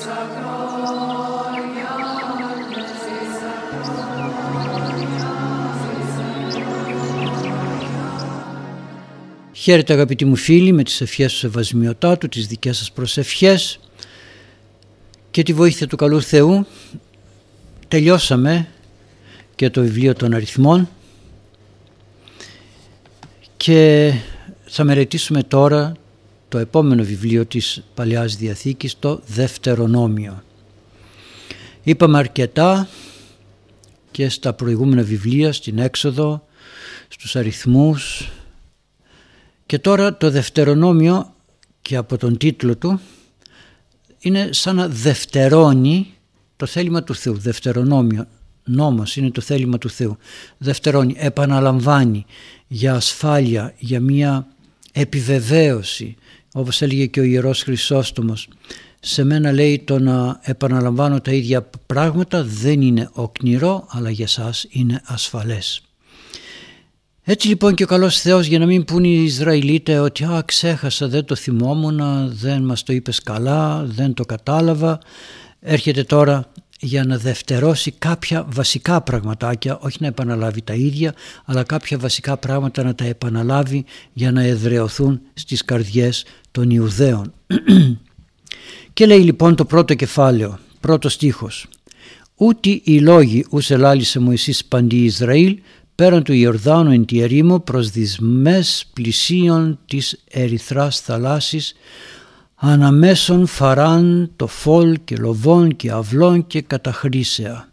Χαίρετε αγαπητοί μου φίλοι, με τις ευχές του Σεβασμιωτάτου, τις δικές σας προσευχές και τη βοήθεια του καλού Θεού. Τελειώσαμε και το βιβλίο των αριθμών και θα μελετήσουμε τώρα το επόμενο βιβλίο της Παλαιάς Διαθήκης, το Δευτερονόμιο. Είπαμε αρκετά και στα προηγούμενα βιβλία, στην Έξοδο, στους αριθμούς, και τώρα το Δευτερονόμιο, και από τον τίτλο του, είναι σαν να δευτερώνει το θέλημα του Θεού. Δευτερονόμιο, νόμος είναι το θέλημα του Θεού. Δευτερώνει, επαναλαμβάνει για ασφάλεια, για μια επιβεβαίωση. Όπως έλεγε και ο Ιερός Χρυσόστομος, σε μένα λέει το να επαναλαμβάνω τα ίδια πράγματα δεν είναι οκνηρό, αλλά για σας είναι ασφαλές. Έτσι λοιπόν και ο καλός Θεός, για να μην πούν οι Ισραηλίτες ότι ξέχασα, δεν το θυμόμουν, δεν μας το είπες καλά, δεν το κατάλαβα, έρχεται τώρα για να δευτερώσει κάποια βασικά πραγματάκια, όχι να επαναλάβει τα ίδια, αλλά κάποια βασικά πράγματα να τα επαναλάβει για να εδραιωθούν στις καρδιές των Ιουδαίων. Και λέει λοιπόν το πρώτο κεφάλαιο, πρώτο στίχος: «Ούτι οι λόγοι ους ελάλησε Μωυσής παντί Ισραήλ, πέραν του Ιορδάνου εν τη ερήμο προς δυσμές πλησίων της ερυθράς θαλάσσης, αναμέσων Φαράν, το Φόλ και Λοβών και Αυλών και Καταχρήσεα».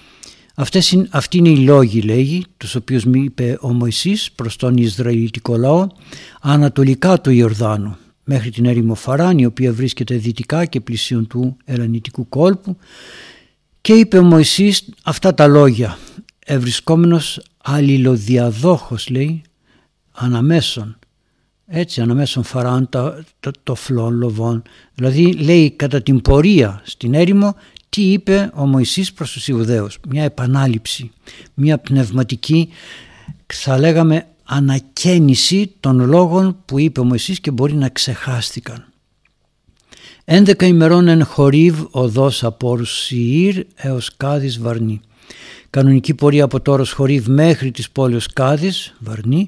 Αυτοί είναι οι λόγοι, λέγει, τους οποίους είπε ο Μωυσής προς τον Ισραηλιτικό λαό, ανατολικά του Ιορδάνου, μέχρι την έρημο Φαράν, η οποία βρίσκεται δυτικά και πλησίων του Ελανιτικού κόλπου, και είπε ο Μωυσής αυτά τα λόγια, ευρισκόμενος αλληλοδιαδόχος, λέει, αναμέσων, έτσι, αναμέσων Φαράν, το Φλόν, Λοβών, δηλαδή λέει κατά την πορεία στην έρημο τι είπε ο Μωυσής προς τους Ιουδαίους, μια επανάληψη, μια πνευματική, θα λέγαμε, ανακαίνιση των λόγων που είπε ο Μωυσής και μπορεί να ξεχάστηκαν. 11 ημερών εν Χορίβ οδός από όρους Σιήρ έως Κάδης Βαρνή. Κανονική πορεία από το όρος Χορίβ μέχρι της πόλης Κάδης Βαρνή,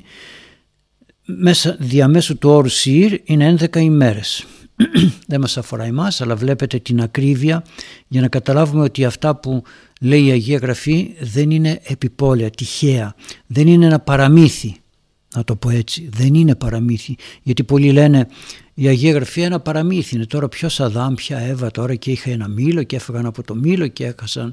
διαμέσου του όρου Σιήρ, είναι 11 ημέρες. Δεν μας αφορά εμάς, αλλά βλέπετε την ακρίβεια για να καταλάβουμε ότι αυτά που λέει η Αγία Γραφή δεν είναι επιπόλαια, τυχαία, δεν είναι ένα παραμύθι, να το πω έτσι, δεν είναι παραμύθι, γιατί πολλοί λένε η Αγία Γραφή ένα παραμύθι είναι, τώρα ποιος Αδάμ, ποια Εύα τώρα και είχα ένα μήλο και έφαγαν από το μήλο και έχασαν.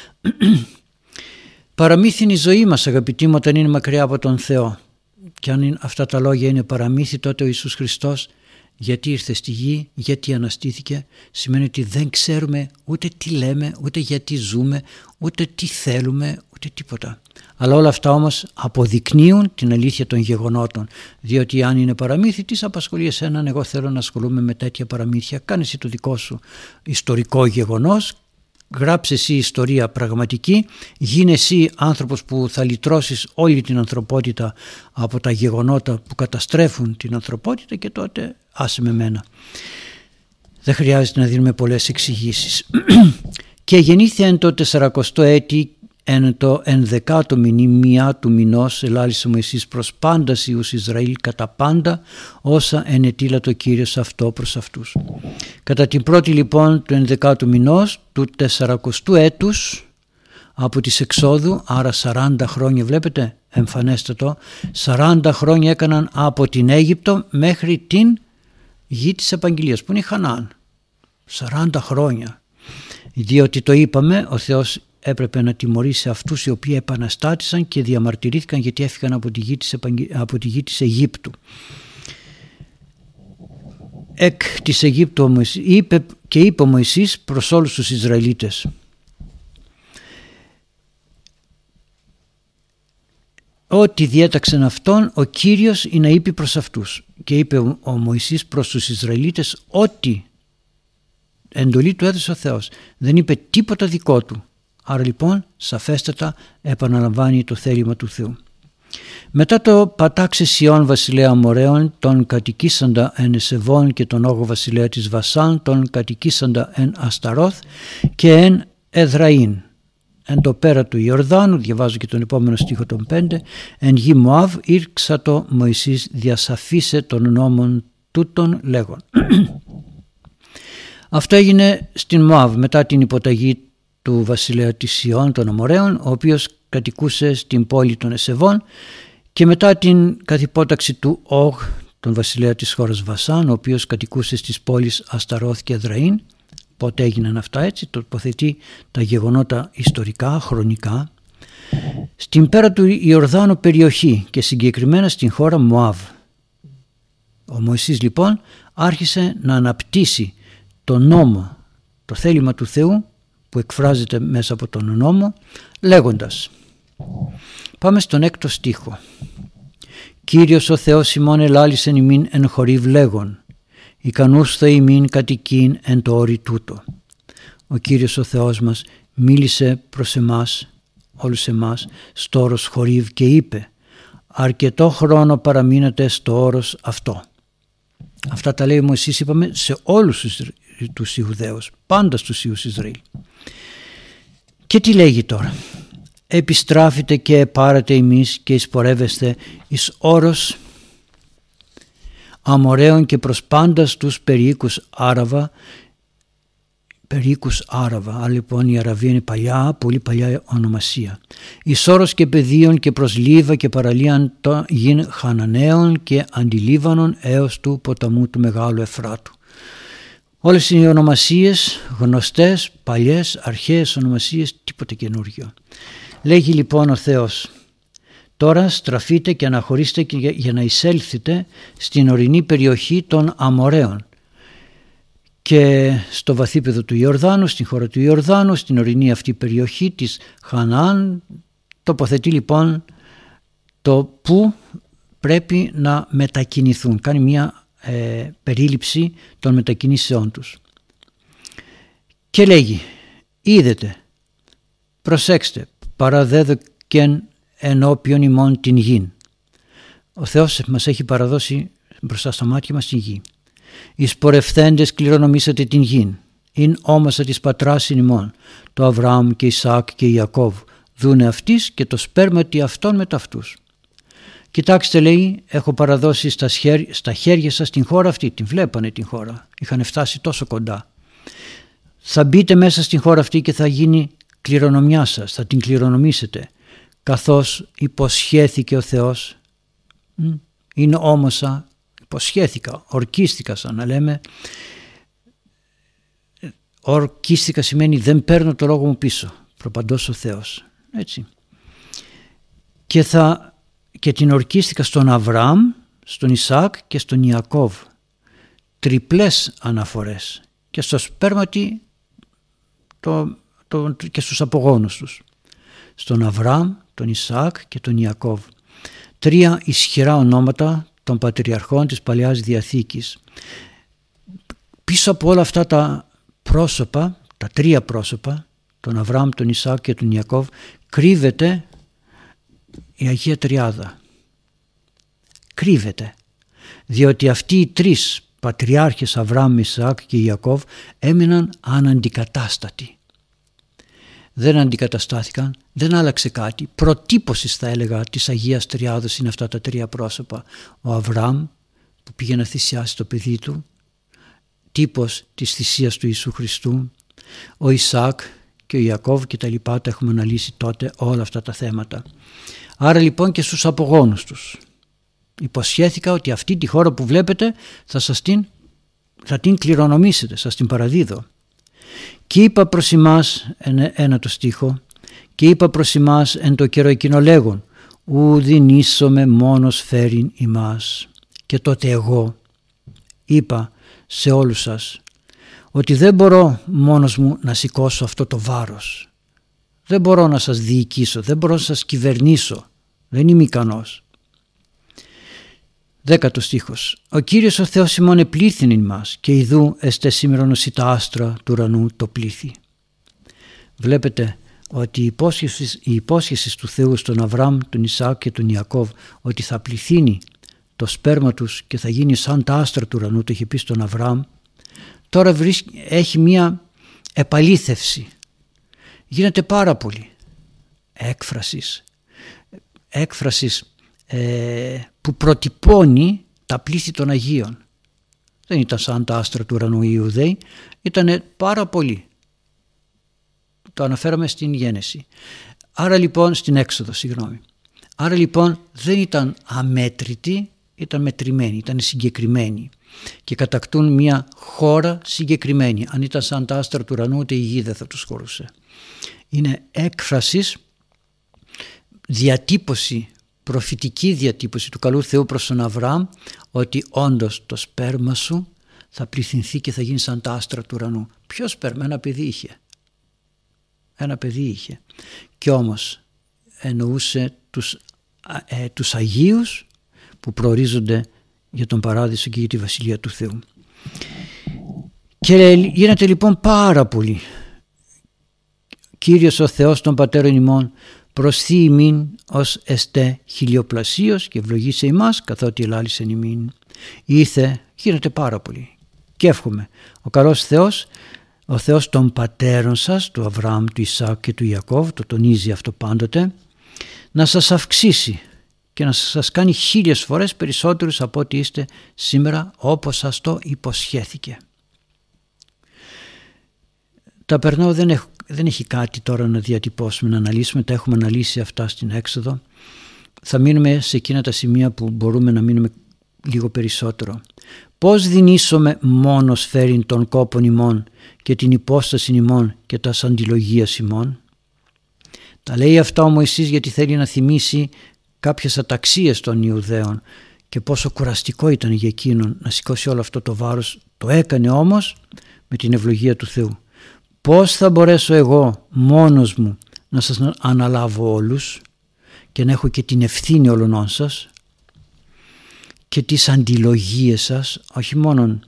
Παραμύθι είναι η ζωή μας, αγαπητοί μου, όταν είναι μακριά από τον Θεό. Και αν αυτά τα λόγια είναι παραμύθι, τότε ο Ιησούς Χριστός γιατί ήρθε στη γη, γιατί αναστήθηκε, σημαίνει ότι δεν ξέρουμε ούτε τι λέμε, ούτε γιατί ζούμε, ούτε τι θέλουμε, ούτε τίποτα. Αλλά όλα αυτά όμως αποδεικνύουν την αλήθεια των γεγονότων, διότι αν είναι παραμύθι, τι σε απασχολεί εσέναν, εγώ θέλω να ασχολούμαι με τέτοια παραμύθια, κάνε εσύ το δικό σου ιστορικό γεγονός, γράψε εσύ ιστορία πραγματική, γίνε εσύ άνθρωπος που θα λυτρώσεις όλη την ανθρωπότητα από τα γεγονότα που καταστρέφουν την ανθρωπότητα και τότε άσε με μένα. Δεν χρειάζεται να δίνουμε πολλές εξηγήσεις. «Και γεννήθη εν το 40ο έτη εν το 11ο μηνύμια του μηνός ελάλησε Μωυσής προς πάντας Ιούς Ισραήλ κατά πάντα όσα ενετήλα το Κύριος αυτό προς αυτούς». Κατά την πρώτη λοιπόν του 11ου μηνός του 40ου έτους από τις εξόδου, άρα 40 χρόνια, βλέπετε, εμφανέστατο, 40 χρόνια έκαναν από την Αίγυπτο μέχρι την γη της Επαγγελίας που είναι η Χαναάν. 40 χρόνια, διότι το είπαμε, ο Θεός έπρεπε να τιμωρήσει αυτούς οι οποίοι επαναστάτησαν και διαμαρτυρήθηκαν γιατί έφυγαν από τη γη της Αιγύπτου. Εκ της Αιγύπτου είπε ο Μωυσής προς όλους τους Ισραηλίτες: «Ό,τι διέταξεν αυτόν ο Κύριος είναι να είπε προς αυτούς». Και είπε ο Μωυσής προς τους Ισραηλίτες ό,τι εντολή του έδωσε ο Θεός. Δεν είπε τίποτα δικό του. Άρα λοιπόν σαφέστατα επαναλαμβάνει το θέλημα του Θεού. Μετά το πατάξε Σιών βασιλέα Αμοραίων, τον κατοικήσαντα εν Εσεβών, και τον Όγο βασιλέα της Βασάν, τον κατοικήσαντα εν Ασταρόθ και εν Εδραΐν. Εν το πέρα του Ιορδάνου, διαβάζω και τον επόμενο στίχο τον 5, εν γη Μωάβ ήρξατο Μωυσής διασαφίσε των νόμων τούτων λέγον. Αυτό έγινε στην Μωάβ μετά την υποταγή του βασιλέα της Σιών των Αμοραίων, ο οποίος κατοικούσε στην πόλη των Εσεβών, και μετά την καθυπόταξη του Όγ, τον βασιλέα της χώρας Βασάν, ο οποίος κατοικούσε στις πόλεις Ασταρόθ και Εδραΐν. Πότε έγιναν αυτά, έτσι τοποθετεί τα γεγονότα ιστορικά, χρονικά. Στην πέρα του Ιορδάνου περιοχή και συγκεκριμένα στην χώρα Μωάβ. Ο Μωυσής λοιπόν άρχισε να αναπτύσσει το νόμο, το θέλημα του Θεού που εκφράζεται μέσα από τον νόμο, λέγοντας. Πάμε στον 6ο στίχο. Κύριος ο Θεός ημών ελάλησεν ημίν εν χορύβ λέγον, ικανούσθα ημίν κατοικήν εν το όρι τούτο. Ο Κύριος ο Θεός μας μίλησε προς εμάς, όλους εμάς, στο όρος χορύβ και είπε, αρκετό χρόνο παραμείνατε στο όρος αυτό. Αυτά τα λέει ο Μωυσής, είπαμε, σε όλους τους Ιουδαίους, πάντα στους Ιούς Ισραήλ. Και τι λέγει τώρα? Επιστράφητε και επάρατε ημείς και εισπορεύεστε εις όρος Αμοραίων και προς πάντας τους περιοίκους Άραβα. Άρα λοιπόν η Αραβία είναι παλιά, πολύ παλιά ονομασία. Εις όρος και πεδίων και προς Λίβα και παραλίαν το γιν Χαναναίων και Αντιλίβανων έως του ποταμού του Μεγάλου Εφράτου. Όλες οι ονομασίες γνωστές, παλιές, αρχαίες ονομασίες, τίποτα καινούργιο. Λέγει λοιπόν ο Θεός, τώρα στραφείτε και αναχωρήστε για να εισέλθετε στην ορεινή περιοχή των Αμοραίων και στο βαθύπεδο του Ιορδάνου, στην χώρα του Ιορδάνου, στην ορεινή αυτή περιοχή της Χαναάν. Τοποθετεί λοιπόν το που πρέπει να μετακινηθούν. Κάνει μια περίληψη των μετακινήσεών τους. Και λέγει, είδετε, προσέξτε, παραδέδοκεν ενώπιον ημών την γην. Ο Θεός μας έχει παραδώσει μπροστά στα μάτια μας την γη. Εις πορευθέντες κληρονομήσατε την γην. Ειν όμασα της πατράς ημών, το Αβραάμ και Ισαάκ και Ιακώβ, δούνε αυτής και το σπέρματι αυτών με ταυτούς. Κοιτάξτε, λέει, έχω παραδώσει στα χέρια σας την χώρα αυτή. Την βλέπανε την χώρα, είχαν φτάσει τόσο κοντά. Θα μπείτε μέσα στην χώρα αυτή και θα γίνει κληρονομιά σας, θα την κληρονομήσετε, καθώς υποσχέθηκε ο Θεός. Είναι όμωσα, υποσχέθηκα, ορκίστηκα, σαν να λέμε. Ορκίστηκα σημαίνει δεν παίρνω το λόγο μου πίσω, προπαντός ο Θεός, έτσι. Και την ορκίστηκα στον Αβραάμ, στον Ισαάκ και στον Ιακώβ. Τριπλές αναφορές. Και στο σπέρματι και στους απογόνους τους. Στον Αβραάμ, τον Ισαάκ και τον Ιακώβ. 3 ισχυρά ονόματα των πατριαρχών της Παλαιάς Διαθήκης. Πίσω από όλα αυτά τα πρόσωπα, τα 3 πρόσωπα, τον Αβραάμ, τον Ισαάκ και τον Ιακώβ, κρύβεται η Αγία Τριάδα. Κρύβεται. Διότι αυτοί οι 3 πατριάρχες, Αβραάμ, Ισαάκ και Ιακώβ, έμειναν αναντικατάστατοι. Δεν αντικαταστάθηκαν, δεν άλλαξε κάτι. Προτύπωσης, θα έλεγα, της Αγίας Τριάδος είναι αυτά τα 3 πρόσωπα. Ο Αβραάμ που πήγε να θυσιάσει το παιδί του, τύπος της θυσίας του Ιησού Χριστού. Ο Ισαάκ και ο Ιακώβ και τα λοιπά, τα έχουμε αναλύσει τότε όλα αυτά τα θέματα. Άρα λοιπόν και στους απογόνους τους. Υποσχέθηκα ότι αυτή τη χώρα που βλέπετε θα την κληρονομήσετε, σας την παραδίδω. Και είπα προς ημάς, ένα το στίχο, και είπα προς ημάς εν το καιρό εκείνο λέγον, ουδιν ίσομε μόνος φέρειν ημάς. Και τότε εγώ είπα σε όλους σας ότι δεν μπορώ μόνος μου να σηκώσω αυτό το βάρος. Δεν μπορώ να σας διοικήσω, δεν μπορώ να σας κυβερνήσω, δεν είμαι ικανός. 10ο στίχος. Ο Κύριος ο Θεός ημών επλήθην ημάς και ιδού εστε σήμερον όσοι τα άστρα του ουρανού το πλήθη. Βλέπετε, ότι η υπόσχεση του Θεού στον Αβραάμ, τον Ισαάκ και τον Ιακώβ ότι θα πληθύνει το σπέρμα τους και θα γίνει σαν τα άστρα του ουρανού, το είχε πει στον Αβραάμ, τώρα έχει μία επαλήθευση. Γίνεται πάρα πολύ έκφρασης που προτυπώνει τα πλήθη των Αγίων. Δεν ήταν σαν τα άστρα του ουρανού οι Ιουδαίοι, ήταν πάρα πολύ. Το αναφέραμε στην Γένεση. Άρα λοιπόν, στην Έξοδο, συγγνώμη. Άρα λοιπόν δεν ήταν αμέτρητοι, ήταν μετρημένοι, ήταν συγκεκριμένοι και κατακτούν μια χώρα συγκεκριμένη. Αν ήταν σαν τα άστρα του ουρανού, ούτε η γη δεν θα τους χωρούσε. Είναι έκφρασης, διατύπωση, προφητική διατύπωση του καλού Θεού προς τον Αβραάμ, ότι όντως το σπέρμα σου θα πληθυνθεί και θα γίνει σαν τα άστρα του ουρανού. Ποιο σπέρμα? Ένα παιδί είχε. Ένα παιδί είχε. Και όμως εννοούσε τους Αγίους που προορίζονται για τον Παράδεισο και για τη Βασιλεία του Θεού. Και γίνεται λοιπόν πάρα πολύ. Κύριος ο Θεός των πατέρων ημών προσθεί ημίν ως εστέ χιλιοπλασίως και ευλογήσε ημάς καθότι ελάλησεν ημίν. Γίνεται πάρα πολύ. Και εύχομαι ο καλός Θεός, ο Θεός των πατέρων σας, του Αβραάμ, του Ισαάκ και του Ιακώβ, το τονίζει αυτό πάντοτε, να σας αυξήσει και να σας κάνει 1000 φορές περισσότερους από ό,τι είστε σήμερα, όπως σας το υποσχέθηκε. Τα περνάω, δεν έχει κάτι τώρα να διατυπώσουμε, να αναλύσουμε, τα έχουμε αναλύσει αυτά στην Έξοδο. Θα μείνουμε σε εκείνα τα σημεία που μπορούμε να μείνουμε λίγο περισσότερο. Πώς δυνήσομαι μόνος φέρειν των κόπων ημών και την υπόσταση ημών και τα αντιλογίας ημών. Τα λέει αυτά ο Μωυσής γιατί θέλει να θυμίσει κάποιες αταξίες των Ιουδαίων και πόσο κουραστικό ήταν για εκείνον να σηκώσει όλο αυτό το βάρος. Το έκανε όμως με την ευλογία του Θεού. Πώς θα μπορέσω εγώ μόνος μου να σας αναλάβω όλους και να έχω και την ευθύνη όλων σας και τις αντιλογίες σας, όχι μόνο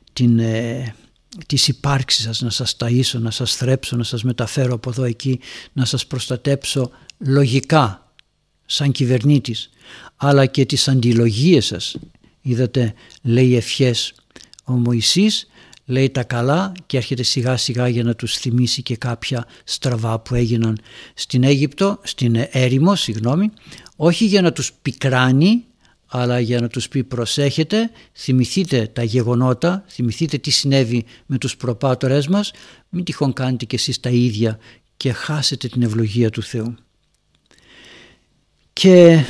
τις υπάρξεις σας, να σας ταΐσω, να σας θρέψω, να σας μεταφέρω από εδώ εκεί, να σας προστατέψω λογικά σαν κυβερνήτης, αλλά και τις αντιλογίες σας. Είδατε, λέει ευχές ο Μωυσής, λέει τα καλά και έρχεται σιγά σιγά για να τους θυμίσει και κάποια στραβά που έγιναν στην έρημο, όχι για να τους πικράνει, αλλά για να τους πει προσέχετε, θυμηθείτε τα γεγονότα, θυμηθείτε τι συνέβη με τους προπάτορες μας, μην τυχόν κάνετε κι εσείς τα ίδια και χάσετε την ευλογία του Θεού. Και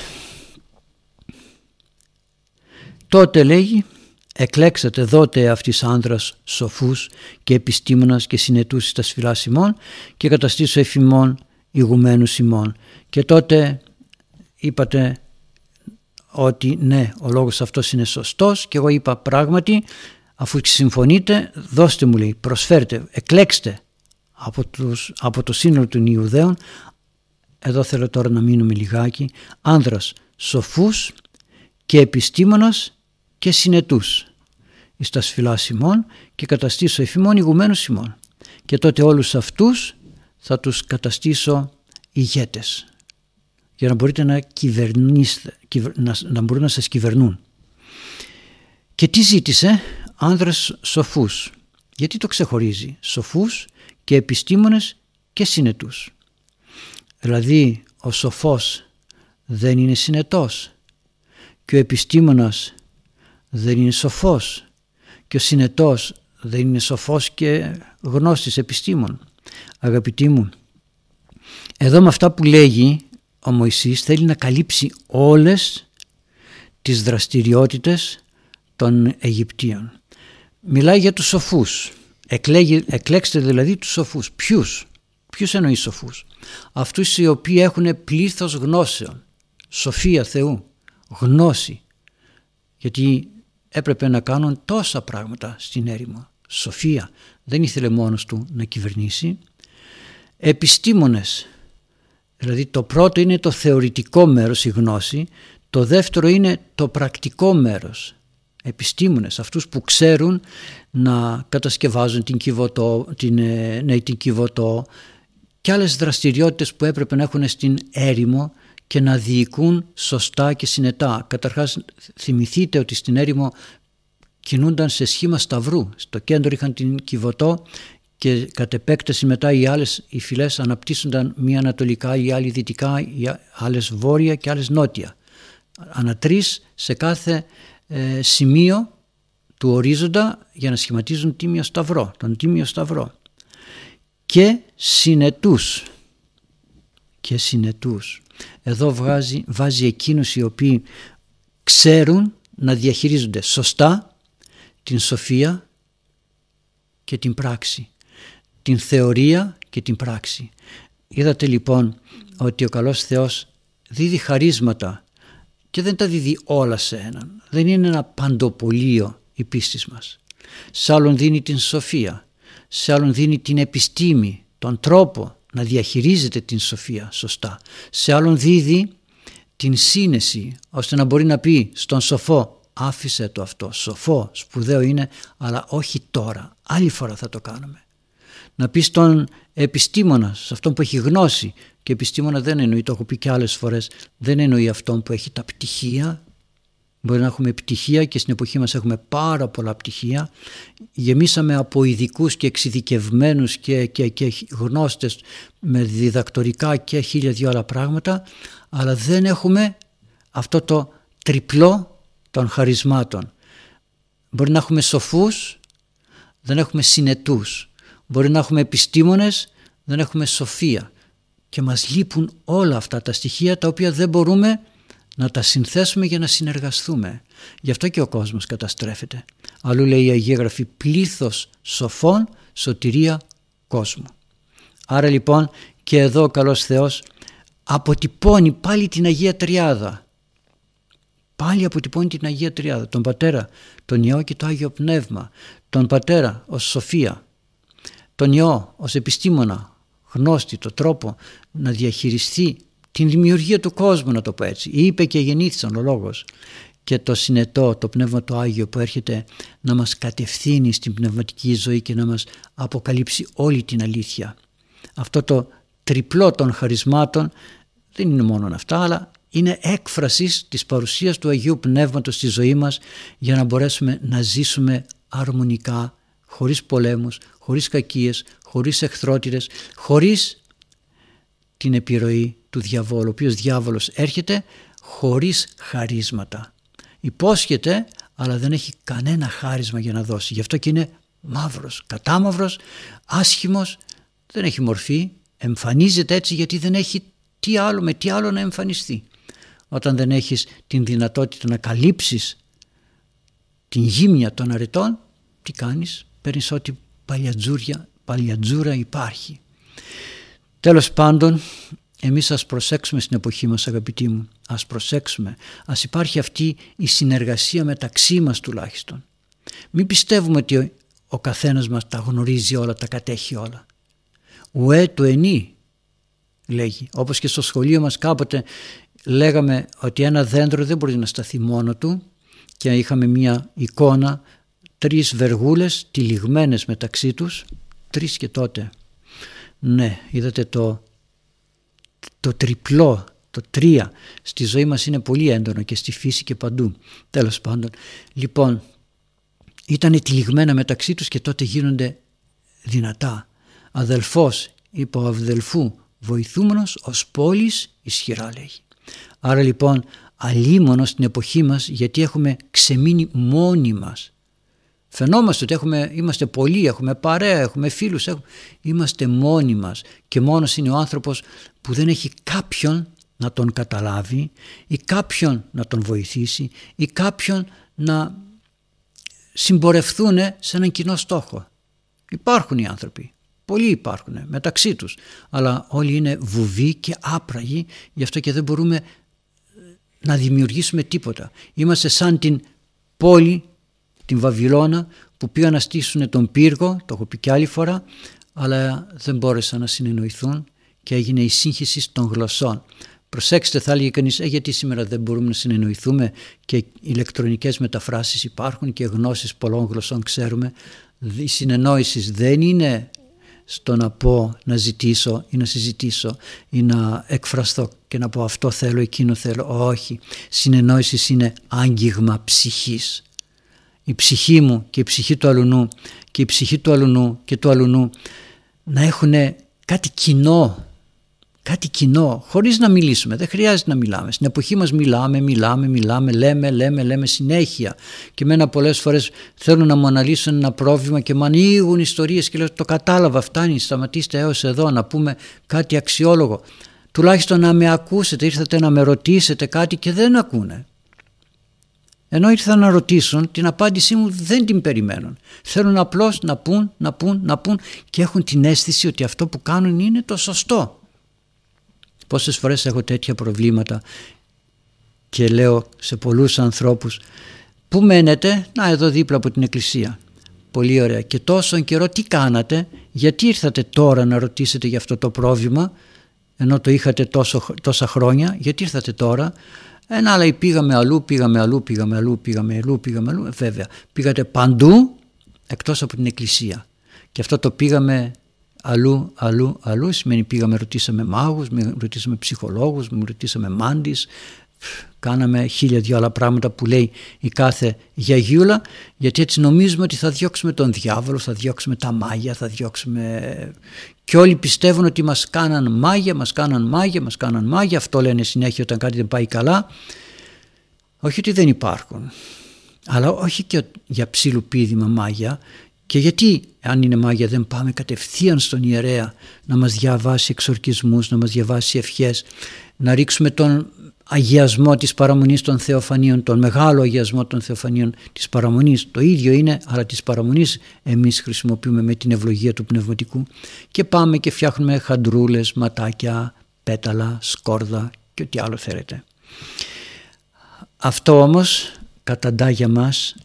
τότε λέγει, εκλέξατε δότε αυτής άνδρας σοφούς και επιστήμονας και συνετούς στα σφυλάς ημών και καταστήσω εφημών ηγουμένους ημών. Και τότε είπατε ότι ναι, ο λόγος αυτός είναι σωστός και εγώ είπα πράγματι, αφού συμφωνείτε, δώστε μου, λέει, προσφέρετε, εκλέξτε από το σύνολο των Ιουδαίων. Εδώ θέλω τώρα να μείνουμε λιγάκι. Άνδρας σοφούς και επιστήμονας και συνετούς εις τα σφυλάς ημών και καταστήσω εφημών ηγουμένους ημών. Και τότε όλους αυτούς θα τους καταστήσω ηγέτες, για να μπορείτε να κυβερνήσετε, να μπορούν να σας κυβερνούν. Και τι ζήτησε? Άνδρας σοφούς. Γιατί το ξεχωρίζει? Σοφούς και επιστήμονες και συνετούς. Δηλαδή ο σοφός δεν είναι συνετός και ο επιστήμονας δεν είναι σοφός και ο συνετός δεν είναι σοφός και γνώστης επιστήμων. Αγαπητοί μου, εδώ με αυτά που λέγει ο Μωυσής θέλει να καλύψει όλες τις δραστηριότητες των Αιγυπτίων. Μιλάει για τους σοφούς. Εκλέξτε δηλαδή τους σοφούς. Ποιους εννοεί σοφούς? Αυτούς οι οποίοι έχουν πλήθος γνώσεων, σοφία Θεού, γνώση, γιατί έπρεπε να κάνουν τόσα πράγματα στην έρημο. Σοφία, δεν ήθελε μόνος του να κυβερνήσει. Επιστήμονες, δηλαδή το πρώτο είναι το θεωρητικό μέρος, η γνώση, το δεύτερο είναι το πρακτικό μέρος. Επιστήμονες, αυτούς που ξέρουν να κατασκευάζουν την κυβωτό, και άλλες δραστηριότητες που έπρεπε να έχουν στην έρημο και να διοικούν σωστά και συνετά. Καταρχάς θυμηθείτε ότι στην έρημο κινούνταν σε σχήμα σταυρού. Στο κέντρο είχαν την Κιβωτό και κατ' επέκταση μετά οι φυλές αναπτύσσονταν μία ανατολικά, η άλλη δυτικά, οι άλλες βόρεια και άλλες νότια. Ανά 3 σε κάθε σημείο του ορίζοντα για να σχηματίζουν τίμιο σταυρό, τον τίμιο σταυρό. Και συνετούς. Εδώ βάζει εκείνους οι οποίοι ξέρουν να διαχειρίζονται σωστά την σοφία και την πράξη, την θεωρία και την πράξη. Είδατε λοιπόν ότι ο καλός Θεός δίδει χαρίσματα και δεν τα δίδει όλα σε έναν. Δεν είναι ένα παντοπολείο η πίστη μας. Σε άλλον δίνει την σοφία, σε άλλον δίνει την επιστήμη, τον τρόπο να διαχειρίζεται την σοφία σωστά. Σε άλλον δίδει την σύνεση ώστε να μπορεί να πει στον σοφό άφησε το αυτό, σοφό, σπουδαίο είναι, αλλά όχι τώρα, άλλη φορά θα το κάνουμε. Να πει στον επιστήμονα, σε αυτόν που έχει γνώση, και επιστήμονα δεν εννοεί, το έχω πει και άλλες φορές, δεν εννοεί αυτόν που έχει τα πτυχία. Μπορεί να έχουμε πτυχία και στην εποχή μας έχουμε πάρα πολλά πτυχία. Γεμίσαμε από ειδικούς και εξειδικευμένους και γνώστες με διδακτορικά και 1002 άλλα πράγματα, αλλά δεν έχουμε αυτό το τριπλό των χαρισμάτων. Μπορεί να έχουμε σοφούς, δεν έχουμε συνετούς. Μπορεί να έχουμε επιστήμονες, δεν έχουμε σοφία. Και μας λείπουν όλα αυτά τα στοιχεία τα οποία δεν μπορούμε να τα συνθέσουμε για να συνεργαστούμε. Γι' αυτό και ο κόσμος καταστρέφεται. Αλλού λέει η Αγία Γραφή πλήθος σοφών, σωτηρία κόσμου. Άρα λοιπόν και εδώ ο καλός Θεός αποτυπώνει πάλι την Αγία Τριάδα. Πάλι αποτυπώνει την Αγία Τριάδα. Τον Πατέρα, τον Υιό και το Άγιο Πνεύμα. Τον Πατέρα ως σοφία. Τον Υιό ως επιστήμονα, γνώστη, το τρόπο να διαχειριστεί την δημιουργία του κόσμου, να το πω έτσι. Είπε και γεννήθησαν ο Λόγος. Και το συνετό, το Πνεύμα το Άγιο που έρχεται να μας κατευθύνει στην πνευματική ζωή και να μας αποκαλύψει όλη την αλήθεια. Αυτό το τριπλό των χαρισμάτων δεν είναι μόνο αυτά, αλλά είναι έκφραση της παρουσίας του Αγίου Πνεύματος στη ζωή μας για να μπορέσουμε να ζήσουμε αρμονικά, χωρίς πολέμους, χωρίς κακίες, χωρίς εχθρότητες, χωρίς την επιρροή του διαβόλου, ο οποίος διάβολος έρχεται χωρίς χαρίσματα. Υπόσχεται, αλλά δεν έχει κανένα χάρισμα για να δώσει. Γι' αυτό και είναι μαύρος, κατάμαυρος, άσχημος, δεν έχει μορφή, εμφανίζεται έτσι γιατί δεν έχει με τι άλλο να εμφανιστεί. Όταν δεν έχεις την δυνατότητα να καλύψεις την γύμνια των αρετών, τι κάνεις? Παίρνεις ό,τι παλιατζούρα υπάρχει. Τέλος πάντων, εμείς ας προσέξουμε στην εποχή μας, αγαπητοί μου, ας προσέξουμε, ας υπάρχει αυτή η συνεργασία μεταξύ μας τουλάχιστον. Μην πιστεύουμε ότι ο καθένας μας τα γνωρίζει όλα, τα κατέχει όλα. Ουέ το ενί, λέγει. Όπως και στο σχολείο μας κάποτε λέγαμε ότι ένα δέντρο δεν μπορεί να σταθεί μόνο του και είχαμε μια εικόνα, 3 βεργούλες τυλιγμένες μεταξύ τους, 3 και τότε. Ναι, είδατε το τριπλό, το 3 στη ζωή μας είναι πολύ έντονο και στη φύση και παντού. Τέλος πάντων, λοιπόν, ήταν τυλιγμένα μεταξύ τους και τότε γίνονται δυνατά. Αδελφός υπό αδελφού βοηθούμενος ως πόλης ισχυρά, λέγει. Άρα λοιπόν αλίμονο στην εποχή μας, γιατί έχουμε ξεμείνει μόνοι μας. Φαινόμαστε ότι είμαστε πολλοί, έχουμε παρέα, έχουμε φίλους, είμαστε μόνοι μας και μόνος είναι ο άνθρωπος που δεν έχει κάποιον να τον καταλάβει ή κάποιον να τον βοηθήσει ή κάποιον να συμπορευθούν σε έναν κοινό στόχο. Υπάρχουν οι άνθρωποι, πολλοί υπάρχουν μεταξύ τους, αλλά όλοι είναι βουβοί και άπραγοι, γι' αυτό και δεν μπορούμε να δημιουργήσουμε τίποτα. Είμαστε σαν την πόλη, την Βαβυλώνα, που πήγαν να στήσουν τον πύργο, το έχω πει και άλλη φορά, αλλά δεν μπόρεσαν να συνεννοηθούν και έγινε η σύγχυση των γλωσσών. Προσέξτε, θα έλεγε κανείς, γιατί σήμερα δεν μπορούμε να συνεννοηθούμε και ηλεκτρονικές μεταφράσεις υπάρχουν και γνώσεις πολλών γλωσσών ξέρουμε. Η συνεννόηση δεν είναι στο να πω, να ζητήσω ή να συζητήσω ή να εκφραστώ και να πω αυτό θέλω, εκείνο θέλω. Όχι. Συνεννόηση είναι άγγιγμα ψυχής. Η ψυχή μου και η ψυχή του αλουνού και η ψυχή του αλουνού και του αλουνού να έχουν κάτι κοινό. Κάτι κοινό, χωρίς να μιλήσουμε. Δεν χρειάζεται να μιλάμε. Στην εποχή μας μιλάμε, λέμε συνέχεια. Και εμένα πολλές φορές θέλουν να μου αναλύσουν ένα πρόβλημα και μου ανοίγουν ιστορίες και λέω το κατάλαβα, φτάνει, σταματήστε έως εδώ, να πούμε κάτι αξιόλογο. Τουλάχιστον να με ακούσετε, ήρθατε να με ρωτήσετε κάτι και δεν ακούνε. Ενώ ήρθαν να ρωτήσουν, την απάντησή μου δεν την περιμένουν. Θέλουν απλώς να πούν και έχουν την αίσθηση ότι αυτό που κάνουν είναι το σωστό. Πόσες φορές έχω τέτοια προβλήματα και λέω σε πολλούς ανθρώπους, πού μένετε? Να, εδώ δίπλα από την εκκλησία. Πολύ ωραία. Και τόσο καιρό τι κάνατε? Γιατί ήρθατε τώρα να ρωτήσετε για αυτό το πρόβλημα, ενώ το είχατε τόσα χρόνια? Γιατί ήρθατε τώρα? Αλλά πήγαμε αλλού. Βέβαια, πήγατε παντού εκτός από την εκκλησία. Και αυτό το πήγαμε αλλού σημαίνει πήγαμε, ρωτήσαμε μάγους, ρωτήσαμε ψυχολόγους, ρωτήσαμε μάντις, κάναμε 1002 άλλα πράγματα που λέει η κάθε γιαγιούλα, γιατί έτσι νομίζουμε ότι θα διώξουμε τον διάβολο, θα διώξουμε τα μάγια, θα διώξουμε... Και όλοι πιστεύουν ότι μας κάναν μάγια, αυτό λένε συνέχεια όταν κάτι δεν πάει καλά. Όχι ότι δεν υπάρχουν, αλλά όχι και για ψιλοπίδημα μάγια. Και γιατί αν είναι μάγια δεν πάμε κατευθείαν στον ιερέα να μας διαβάσει εξορκισμούς, να μας διαβάσει ευχές, να ρίξουμε τον αγιασμό της παραμονής των Θεοφανίων, τον μεγάλο αγιασμό των Θεοφανίων της παραμονής. Το ίδιο είναι, αλλά της παραμονής εμείς χρησιμοποιούμε με την ευλογία του Πνευματικού και πάμε και φτιάχνουμε χαντρούλες, ματάκια, πέταλα, σκόρδα και ό,τι άλλο θέλετε. Αυτό όμως καταντά για μας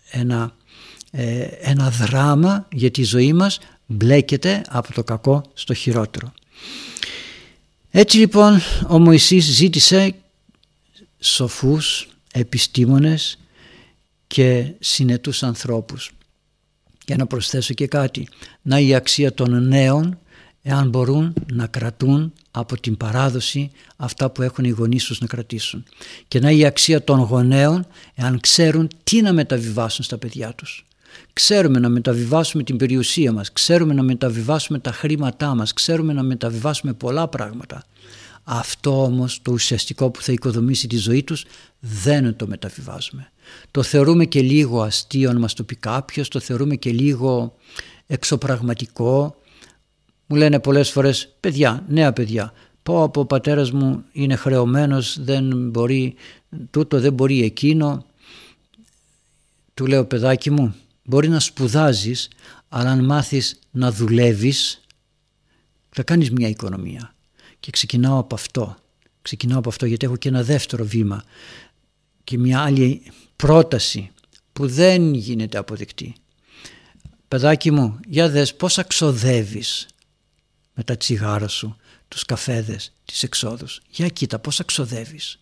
ένα δράμα, γιατί η ζωή μας μπλέκεται από το κακό στο χειρότερο. Έτσι λοιπόν ο Μωυσής ζήτησε σοφούς, επιστήμονες και συνετούς ανθρώπους. Και να προσθέσω και κάτι, να η αξία των νέων εάν μπορούν να κρατούν από την παράδοση αυτά που έχουν οι γονείς τους να κρατήσουν. Και να η αξία των γονέων εάν ξέρουν τι να μεταβιβάσουν στα παιδιά τους. Ξέρουμε να μεταβιβάσουμε την περιουσία μας, ξέρουμε να μεταβιβάσουμε τα χρήματά μας, ξέρουμε να μεταβιβάσουμε πολλά πράγματα. Αυτό όμως το ουσιαστικό που θα οικοδομήσει τη ζωή τους δεν το μεταβιβάζουμε. Το θεωρούμε και λίγο αστείο αν μας το πει κάποιος, το θεωρούμε και λίγο εξωπραγματικό. Μου λένε πολλές φορές παιδιά, νέα παιδιά, πω ο πατέρας μου είναι χρεωμένος, δεν μπορεί τούτο, δεν μπορεί εκείνο. Του λέω παιδάκι μου, μπορεί να σπουδάζεις, αλλά αν μάθεις να δουλεύεις θα κάνεις μια οικονομία. Και ξεκινάω από αυτό γιατί έχω και ένα δεύτερο βήμα και μια άλλη πρόταση που δεν γίνεται αποδεκτή. Παιδάκι μου, για δες πόσα ξοδεύεις με τα τσιγάρα σου, τους καφέδες, τις εξόδους. Για κοίτα πόσα ξοδεύεις.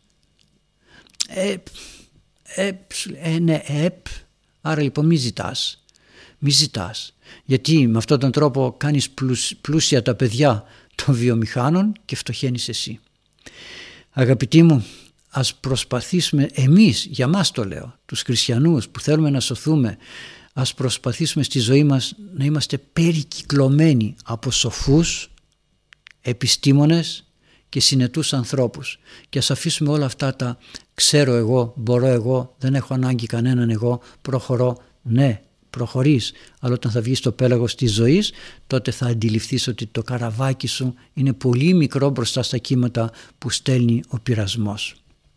Άρα λοιπόν μη ζητάς. Γιατί με αυτόν τον τρόπο κάνεις πλούσια τα παιδιά των βιομηχάνων και φτωχαίνεις εσύ. Αγαπητοί μου, ας προσπαθήσουμε εμείς, για μας το λέω, τους χριστιανούς που θέλουμε να σωθούμε, ας προσπαθήσουμε στη ζωή μας να είμαστε περικυκλωμένοι από σοφούς, επιστήμονες και συνετούς ανθρώπους και ας αφήσουμε όλα αυτά τα ξέρω εγώ, μπορώ εγώ, δεν έχω ανάγκη κανέναν εγώ, προχωρώ. Ναι, προχωρείς, αλλά όταν θα βγεις στο πέλαγος της ζωής τότε θα αντιληφθείς ότι το καραβάκι σου είναι πολύ μικρό μπροστά στα κύματα που στέλνει ο πειρασμός.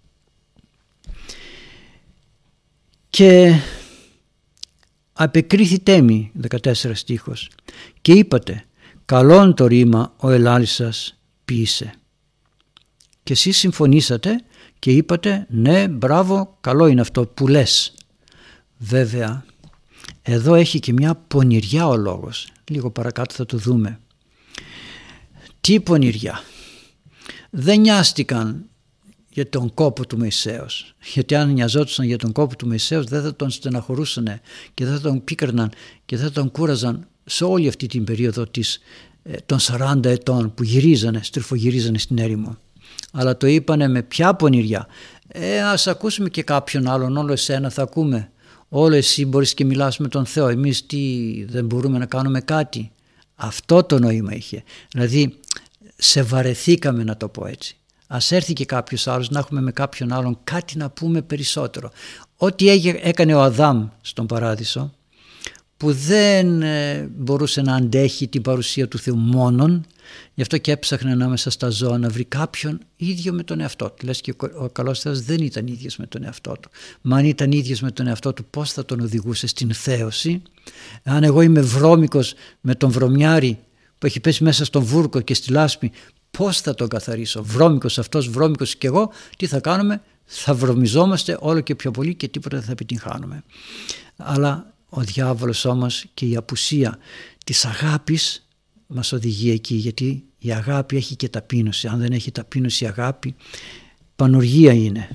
Και απεκρίθητέ μη, 14 στίχος, και είπατε καλόν το ρήμα ο ελάλης σας ποιήσε. Και εσείς συμφωνήσατε και είπατε ναι, μπράβο, καλό είναι αυτό που λες. Βέβαια εδώ έχει και μια πονηριά ο λόγος, λίγο παρακάτω θα το δούμε. Τι πονηριά? Δεν νοιάστηκαν για τον κόπο του Μωυσέως, γιατί αν νοιαζόντουσαν για τον κόπο του Μωυσέως δεν θα τον στεναχωρούσαν και δεν θα τον πίκρναν και δεν θα τον κούραζαν σε όλη αυτή την περίοδο των 40 ετών που στριφογυρίζανε στην έρημο. Αλλά το είπανε με ποια πονηριά? Ας ακούσουμε και κάποιον άλλον, όλο εσένα θα ακούμε. Όλο εσύ μπορείς και μιλάς με τον Θεό. Εμείς δεν μπορούμε να κάνουμε κάτι? Αυτό το νόημα είχε. Δηλαδή σε βαρεθήκαμε, να το πω έτσι. Ας έρθει και κάποιος άλλος, να έχουμε με κάποιον άλλον κάτι να πούμε περισσότερο. Ό,τι έκανε ο Αδάμ στον Παράδεισο, που δεν μπορούσε να αντέχει την παρουσία του Θεού μόνον, γι' αυτό και έψαχνε ανάμεσα στα ζώα να βρει κάποιον ίδιο με τον εαυτό του. Λες και ο καλός Θεός δεν ήταν ίδιος με τον εαυτό του. Μα αν ήταν ίδιος με τον εαυτό του, πώς θα τον οδηγούσε στην θέωση? Αν εγώ είμαι βρώμικος με τον βρωμιάρη που έχει πέσει μέσα στον βούρκο και στη λάσπη, πώς θα τον καθαρίσω? Βρώμικος αυτός, βρώμικος και εγώ, τι θα κάνουμε? Θα βρωμιζόμαστε όλο και πιο πολύ και τίποτα δεν θα επιτυγχάνουμε. Αλλά ο διάβολος όμως και η απουσία της αγάπης μας οδηγεί εκεί, γιατί η αγάπη έχει και ταπείνωση. Αν δεν έχει ταπείνωση η αγάπη, πανοργία είναι.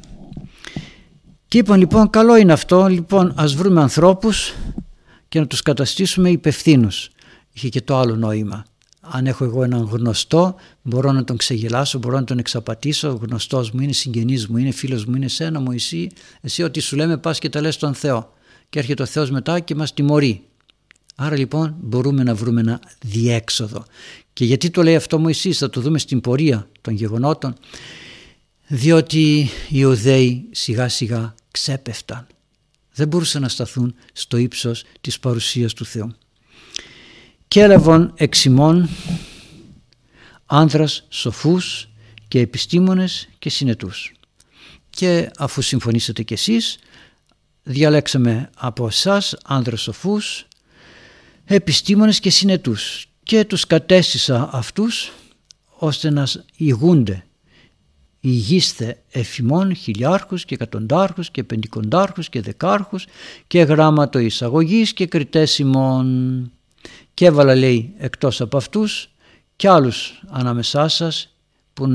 Και είπαν λοιπόν, καλό είναι αυτό, λοιπόν ας βρούμε ανθρώπους και να τους καταστήσουμε υπευθύνους. Είχε και το άλλο νόημα. Αν έχω εγώ έναν γνωστό, μπορώ να τον ξεγελάσω, μπορώ να τον εξαπατήσω. Ο γνωστός μου είναι συγγενής μου, είναι φίλος μου, είναι σένα Μωυσή. Εσύ ό,τι σου λέμε πας και τα λες στον Θεό. Και έρχεται ο Θεός μετά και μας τιμωρεί. Άρα λοιπόν μπορούμε να βρούμε ένα διέξοδο. Και γιατί το λέει αυτό Μωυσής, θα το δούμε στην πορεία των γεγονότων. Διότι οι Ιουδαίοι σιγά σιγά ξέπεφταν. Δεν μπορούσαν να σταθούν στο ύψος της παρουσίας του Θεού. Και έλαβαν εξ ημών άνδρας σοφούς και επιστήμονες και συνετούς. Και αφού συμφωνήσατε κι εσείς, διαλέξαμε από εσάς άνδρας σοφούς, επιστήμονες και συνετούς και τους κατέστησα αυτούς ώστε να ηγούνται. Ηγείστε εφημών χιλιάρχους και εκατοντάρχους και πεντηκοντάρχους και δεκάρχους και γράμματο εισαγωγής και κριτές ημών. Και έβαλα, λέει, εκτός από αυτούς και άλλους ανάμεσά σας που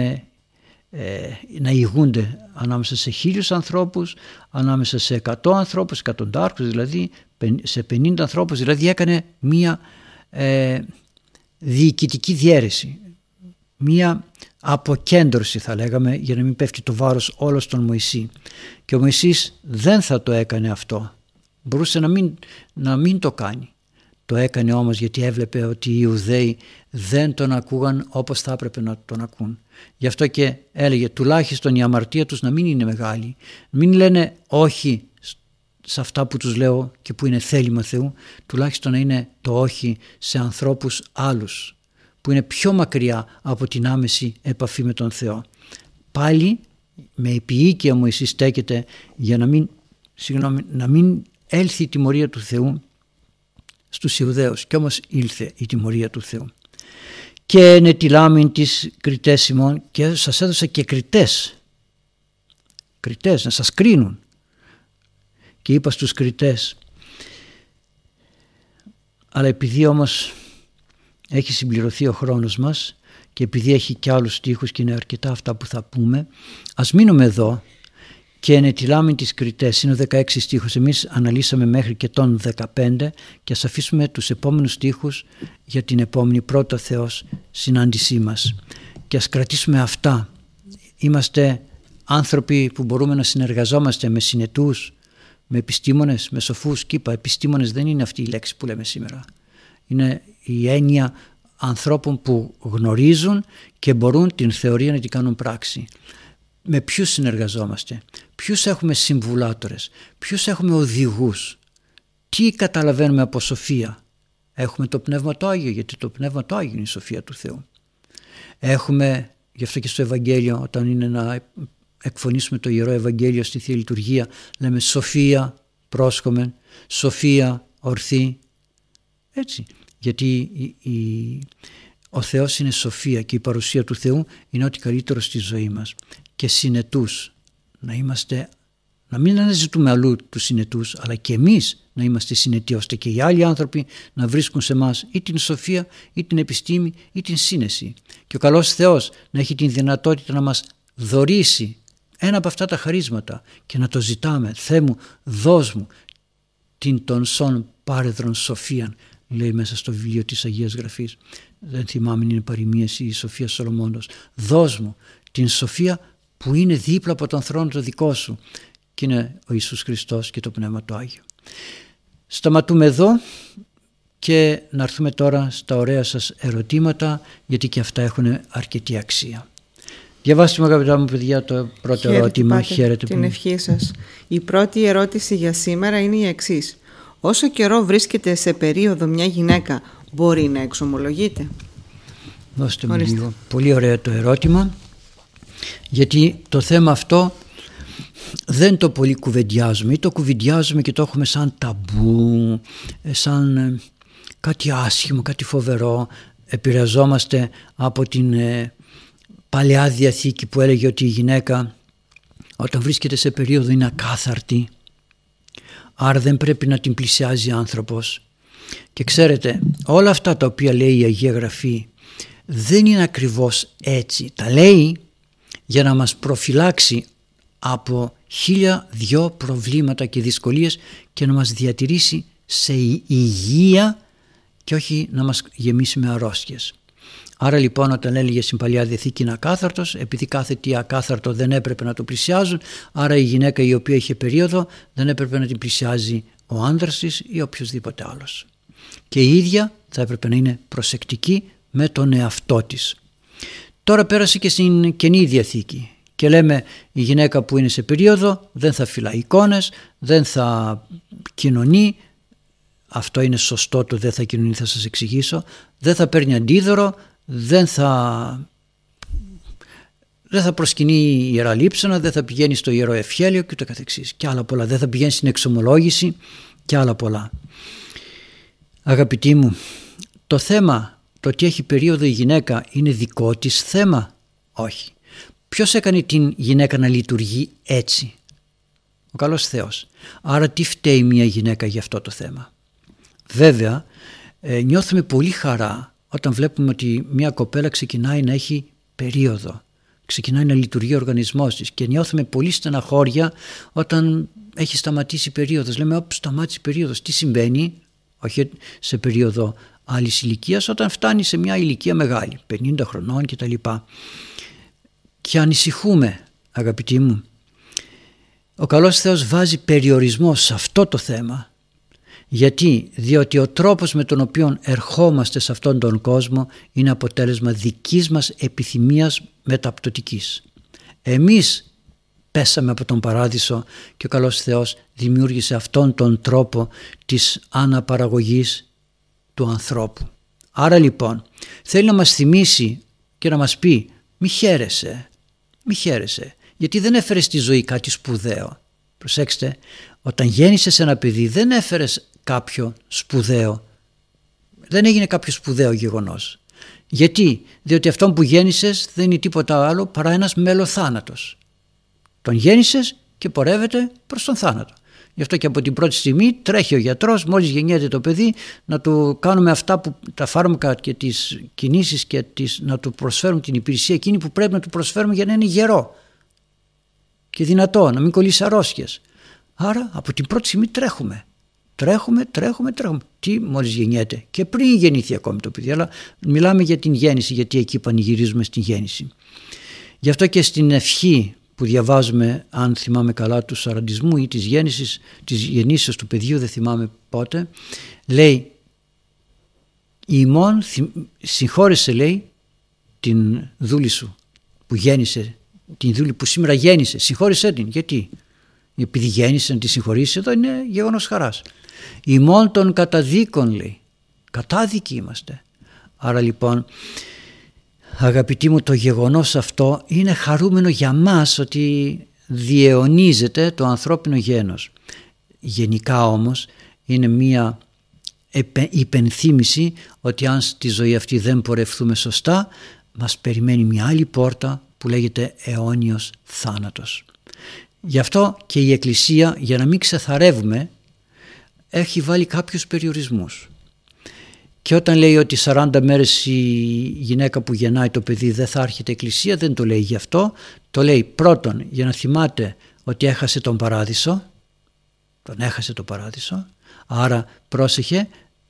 να ηγούνται ανάμεσα σε 1000 ανθρώπους, ανάμεσα σε 100 ανθρώπους, εκατοντάρχους δηλαδή, σε 50 ανθρώπους, δηλαδή έκανε μία διοικητική διαίρεση, μία αποκέντρωση θα λέγαμε, για να μην πέφτει το βάρος όλο στον Μωυσή. Και ο Μωυσής δεν θα το έκανε αυτό, μπορούσε να μην το κάνει. Το έκανε όμως γιατί έβλεπε ότι οι Ιουδαίοι δεν τον ακούγαν όπως θα έπρεπε να τον ακούν. Γι' αυτό και έλεγε τουλάχιστον η αμαρτία τους να μην είναι μεγάλη. Μην λένε όχι σε αυτά που τους λέω και που είναι θέλημα Θεού, τουλάχιστον να είναι το όχι σε ανθρώπους άλλους που είναι πιο μακριά από την άμεση επαφή με τον Θεό. Πάλι με επίοικια ο Μωυσής στέκεται για να μην έλθει η τιμωρία του Θεού στους Ιουδαίους, και όμως ήλθε η τιμωρία του Θεού. Και νετιλάμιν τις κριτές ημών, και σας έδωσα και κριτές να σας κρίνουν. Και είπα στους κριτές, αλλά επειδή όμως έχει συμπληρωθεί ο χρόνος μας και επειδή έχει και άλλους στίχους και είναι αρκετά αυτά που θα πούμε, ας μείνουμε εδώ. Και ενετιλάμιν τις κριτές, είναι ο 16 στίχος, εμείς αναλύσαμε μέχρι και τον 15 και ας αφήσουμε τους επόμενους στίχους για την επόμενη πρώτα Θεός συνάντησή μας. Και ας κρατήσουμε αυτά. Είμαστε άνθρωποι που μπορούμε να συνεργαζόμαστε με συνετούς, με επιστήμονες, με σοφούς. Και είπα, επιστήμονες δεν είναι αυτή η λέξη που λέμε σήμερα. Είναι η έννοια ανθρώπων που γνωρίζουν και μπορούν την θεωρία να την κάνουν πράξη. Με ποιους συνεργαζόμαστε, ποιους έχουμε συμβουλάτορες, ποιους έχουμε οδηγούς, τι καταλαβαίνουμε από σοφία. Έχουμε το Πνεύμα το Άγιο, γιατί το Πνεύμα το Άγιο είναι η σοφία του Θεού. Έχουμε, γι' αυτό και στο Ευαγγέλιο, όταν είναι να εκφωνήσουμε το Ιερό Ευαγγέλιο στη Θεία Λειτουργία, λέμε σοφία πρόσχομεν, σοφία ορθή. Έτσι, γιατί ο Θεός είναι σοφία και η παρουσία του Θεού είναι ό,τι καλύτερο στη ζωή μας. Και συνετούς, να μην αναζητούμε αλλού τους συνετούς, αλλά και εμείς να είμαστε συνετοί, ώστε και οι άλλοι άνθρωποι να βρίσκουν σε μας ή την σοφία ή την επιστήμη ή την σύνεση. Και ο καλός Θεός να έχει την δυνατότητα να μας δωρήσει ένα από αυτά τα χαρίσματα και να το ζητάμε. Θεέ μου, δώσ' μου την των σών πάρεδρον σοφίαν, λέει μέσα στο βιβλίο της Αγίας Γραφής. Δεν θυμάμαι αν είναι παροιμίες ή η Σοφία Σολομώντος. Δώσ' μου την σοφία που είναι δίπλα από τον θρόνο το δικό σου, και είναι ο Ιησούς Χριστός και το Πνεύμα το Άγιο. Σταματούμε εδώ και να έρθουμε τώρα στα ωραία σας ερωτήματα, γιατί και αυτά έχουν αρκετή αξία. Διαβάστε μου, αγαπητά μου παιδιά, το πρώτο ερώτημα. Χαίρετε την ευχή σας. Η πρώτη ερώτηση για σήμερα είναι η εξής. Όσο καιρό βρίσκεται σε περίοδο μια γυναίκα, μπορεί να εξομολογείται? Δώστε μου λίγο. Πολύ ωραίο το ερώτημα, γιατί το θέμα αυτό δεν το πολύ κουβεντιάζουμε, ή το κουβεντιάζουμε και το έχουμε σαν ταμπού, σαν κάτι άσχημο, κάτι φοβερό. Επηρεαζόμαστε από την Παλαιά Διαθήκη που έλεγε ότι η γυναίκα όταν βρίσκεται σε περίοδο είναι ακάθαρτη, άρα δεν πρέπει να την πλησιάζει άνθρωπος. Και ξέρετε, όλα αυτά τα οποία λέει η Αγία Γραφή δεν είναι ακριβώς έτσι. Τα λέει για να μας προφυλάξει από 1002 προβλήματα και δυσκολίες και να μας διατηρήσει σε υγεία και όχι να μας γεμίσει με αρρώστιες. Άρα λοιπόν, όταν έλεγε στην Παλαιά Διαθήκη είναι ακάθαρτος, επειδή κάθε τι ακάθαρτο δεν έπρεπε να το πλησιάζουν, άρα η γυναίκα η οποία είχε περίοδο δεν έπρεπε να την πλησιάζει ο άνδρας της ή οποιοδήποτε άλλος. Και η ίδια θα έπρεπε να είναι προσεκτική με τον εαυτό της. Τώρα πέρασε και στην Καινή Διαθήκη και λέμε η γυναίκα που είναι σε περίοδο δεν θα φυλάει εικόνες, δεν θα κοινωνεί. Αυτό είναι σωστό, το δεν θα κοινωνεί, θα σας εξηγήσω. Δεν θα παίρνει αντίδωρο, δεν θα προσκυνεί ιερά λείψανα, δεν θα πηγαίνει στο ιερό ευχέλιο και το καθεξής. Και άλλα πολλά. Δεν θα πηγαίνει στην εξομολόγηση και άλλα πολλά. Αγαπητοί μου, το θέμα, το ότι έχει περίοδο η γυναίκα, είναι δικό της θέμα? Όχι. Ποιος έκανε την γυναίκα να λειτουργεί έτσι? Ο καλός Θεός. Άρα τι φταίει μια γυναίκα για αυτό το θέμα? Βέβαια, νιώθουμε πολύ χαρά όταν βλέπουμε ότι μια κοπέλα ξεκινάει να έχει περίοδο, ξεκινάει να λειτουργεί ο οργανισμός της, και νιώθουμε πολύ στεναχώρια όταν έχει σταματήσει η περίοδος. Λέμε, όπου σταμάτησε η περίοδος, τι συμβαίνει? Όχι σε περίοδο άλλης ηλικίας, όταν φτάνει σε μια ηλικία μεγάλη, 50 χρονών κτλ. Και ανησυχούμε, αγαπητοί μου. Ο καλός Θεός βάζει περιορισμό σε αυτό το θέμα. Γιατί? Διότι ο τρόπος με τον οποίο ερχόμαστε σε αυτόν τον κόσμο είναι αποτέλεσμα δικής μας επιθυμίας μεταπτωτικής. Εμείς πέσαμε από τον παράδεισο και ο καλός Θεός δημιούργησε αυτόν τον τρόπο της αναπαραγωγής του ανθρώπου. Άρα λοιπόν θέλει να μας θυμίσει και να μας πει, μη χαίρεσαι, γιατί δεν έφερες στη ζωή κάτι σπουδαίο. Προσέξτε, όταν γέννησες ένα παιδί δεν έφερες κάποιο σπουδαίο, δεν έγινε κάποιο σπουδαίο γεγονός. Γιατί? Διότι αυτόν που γέννησες δεν είναι τίποτα άλλο παρά ένας μελοθάνατος. Τον γέννησες και πορεύεται προς τον θάνατο. Γι' αυτό και από την πρώτη στιγμή τρέχει ο γιατρός, μόλις γεννιέται το παιδί, να του κάνουμε αυτά που τα φάρμακα και τις κινήσεις και να του προσφέρουμε την υπηρεσία εκείνη που πρέπει να του προσφέρουμε για να είναι γερό και δυνατό, να μην κολλήσει αρρώστιες. Άρα από την πρώτη στιγμή τρέχουμε. Τι μόλις γεννιέται, και πριν γεννήθει ακόμη το παιδί, αλλά μιλάμε για την γέννηση, γιατί εκεί πανηγυρίζουμε στην γέννηση. Γι' αυτό και στην ευχή που διαβάζουμε, αν θυμάμαι καλά, του σαραντισμού ή της γεννήσεως του παιδιού, δεν θυμάμαι πότε, λέει, ημών συγχώρεσε, λέει, την δούλη σου που γέννησε, την δούλη που σήμερα γέννησε, συγχώρεσέ την. Γιατί? Επειδή γέννησε να τη συγχωρήσει, εδώ είναι γεγονός χαράς. Ημών των καταδίκων, λέει, κατάδικοι είμαστε. Άρα λοιπόν, αγαπητοί μου, το γεγονός αυτό είναι χαρούμενο για μας, ότι διαιωνίζεται το ανθρώπινο γένος. Γενικά όμως είναι μία υπενθύμηση ότι αν στη ζωή αυτή δεν πορευθούμε σωστά, μας περιμένει μια άλλη πόρτα που λέγεται αιώνιος θάνατος. Γι' αυτό και η Εκκλησία, για να μην ξεθαρεύουμε, έχει βάλει κάποιους περιορισμούς. Και όταν λέει ότι 40 μέρες η γυναίκα που γεννάει το παιδί δεν θα έρχεται Εκκλησία, δεν το λέει γι' αυτό. Το λέει πρώτον για να θυμάται ότι έχασε τον παράδεισο. Τον έχασε το παράδεισο. Άρα πρόσεχε,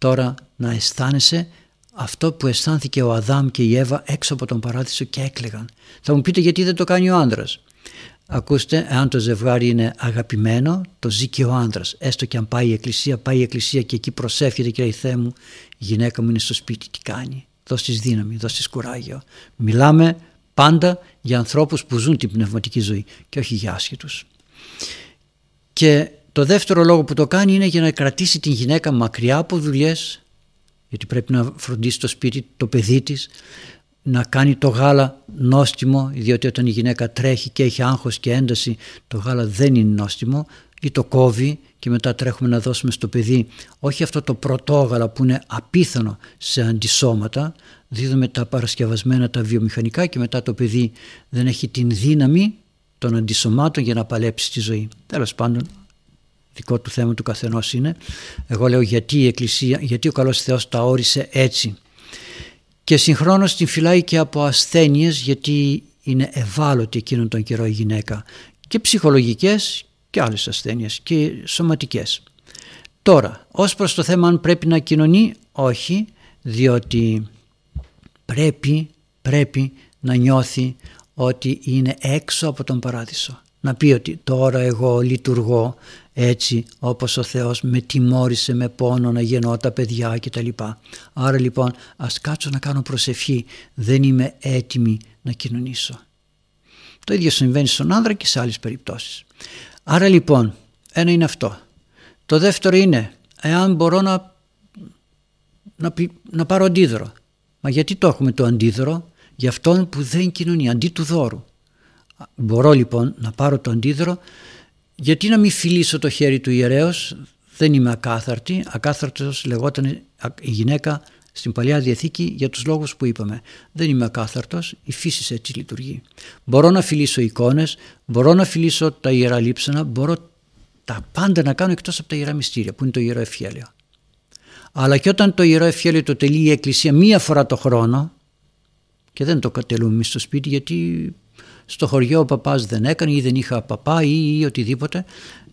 τώρα να αισθάνεσαι αυτό που αισθάνθηκε ο Αδάμ και η Εύα έξω από τον παράδεισο και έκλαιγαν. Θα μου πείτε γιατί δεν το κάνει ο άντρας. Ακούστε, εάν το ζευγάρι είναι αγαπημένο, το ζει και ο άντρας. Έστω και αν πάει η εκκλησία και εκεί προσεύχεται και λέει Θεέ μου, η γυναίκα μου είναι στο σπίτι, τι κάνει? Δώσ' της δύναμη, δώσ' της κουράγιο. Μιλάμε πάντα για ανθρώπους που ζουν την πνευματική ζωή και όχι για άσχετους. Και το δεύτερο λόγο που το κάνει είναι για να κρατήσει την γυναίκα μακριά από δουλειές, γιατί πρέπει να φροντίσει το σπίτι, το παιδί της, να κάνει το γάλα νόστιμο, διότι όταν η γυναίκα τρέχει και έχει άγχος και ένταση, το γάλα δεν είναι νόστιμο, ή το κόβει και μετά τρέχουμε να δώσουμε στο παιδί όχι αυτό το πρωτόγαλα που είναι απίθανο σε αντισώματα, δίδουμε τα παρασκευασμένα, τα βιομηχανικά και μετά το παιδί δεν έχει την δύναμη των αντισωμάτων για να παλέψει τη ζωή. Τέλος πάντων, δικό του θέμα του καθενός είναι. Εγώ λέω γιατί η Εκκλησία, γιατί ο καλός Θεός τα όρισε έτσι. Και συγχρόνως την φυλάει και από ασθένειες, γιατί είναι ευάλωτη εκείνον τον καιρό η γυναίκα, και ψυχολογικές και άλλες ασθένειες και σωματικές. Τώρα, ως προς το θέμα αν πρέπει να κοινωνεί, όχι, διότι πρέπει να νιώθει ότι είναι έξω από τον παράδεισο. Να πει ότι τώρα εγώ λειτουργώ έτσι όπως ο Θεός με τιμώρησε με πόνο να γεννώ τα παιδιά κτλ. Άρα λοιπόν ας κάτσω να κάνω προσευχή, δεν είμαι έτοιμη να κοινωνήσω. Το ίδιο συμβαίνει στον άνδρα και σε άλλες περιπτώσεις. Άρα λοιπόν ένα είναι αυτό. Το δεύτερο είναι εάν μπορώ να πάρω αντίδωρο. Μα γιατί το έχουμε το αντίδωρο? Για αυτόν που δεν κοινωνεί, αντί του δώρου. Μπορώ λοιπόν να πάρω το αντίδωρο. Γιατί να μην φιλήσω το χέρι του ιερέως? Δεν είμαι ακάθαρτη. Ακάθαρτος λεγόταν η γυναίκα στην Παλιά Διαθήκη για τους λόγους που είπαμε. Δεν είμαι ακάθαρτος, η φύση έτσι λειτουργεί. Μπορώ να φιλήσω εικόνες, μπορώ να φιλήσω τα ιερά λείψανα, μπορώ τα πάντα να κάνω εκτός από τα ιερά μυστήρια που είναι το ιερό ευχέλαιο. Αλλά και όταν το ιερό ευχέλαιο το τελεί η Εκκλησία μία φορά το χρόνο, και δεν το κατελούμε εμείς στο σπίτι γιατί στο χωριό ο παπάς δεν έκανε ή δεν είχα παπά ή οτιδήποτε,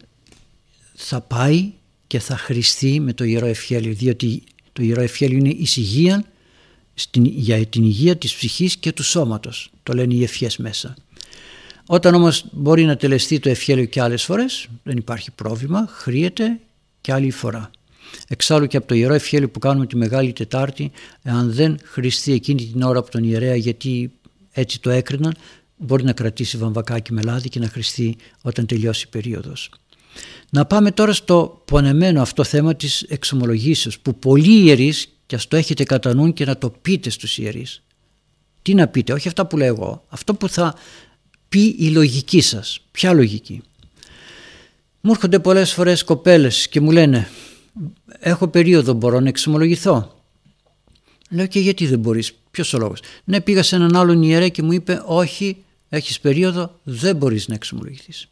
θα πάει και θα χρηστεί με το ιερό ευχέλαιο, διότι το ιερό ευχέλαιο είναι εισηγία για την υγεία της ψυχής και του σώματος, το λένε οι ευχές μέσα. Όταν όμως μπορεί να τελεστεί το ευχέλαιο και άλλες φορές, δεν υπάρχει πρόβλημα, χρειέται και άλλη φορά. Εξάλλου και από το ιερό ευχέλαιο που κάνουμε τη Μεγάλη Τετάρτη, αν δεν χρηστεί εκείνη την ώρα από τον ιερέα, γιατί έτσι το έκριναν, μπορεί να κρατήσει βαμβακάκι με λάδι και να χρηστεί όταν τελειώσει η περίοδος. Να πάμε τώρα στο πονεμένο αυτό θέμα της εξομολογήσεως, που πολλοί ιερείς, και ας το έχετε κατά νου και να το πείτε στους ιερείς. Τι να πείτε, όχι αυτά που λέω εγώ, αυτό που θα πει η λογική σας. Ποια λογική? Μου έρχονται πολλές φορές κοπέλες και μου λένε έχω περίοδο, μπορώ να εξομολογηθώ? Λέω και γιατί δεν μπορείς, ποιος ο λόγος? Ναι, πήγα σε έναν άλλον ιερέα και μου είπε όχι, έχεις περίοδο, δεν μπορείς να εξομολογηθείς.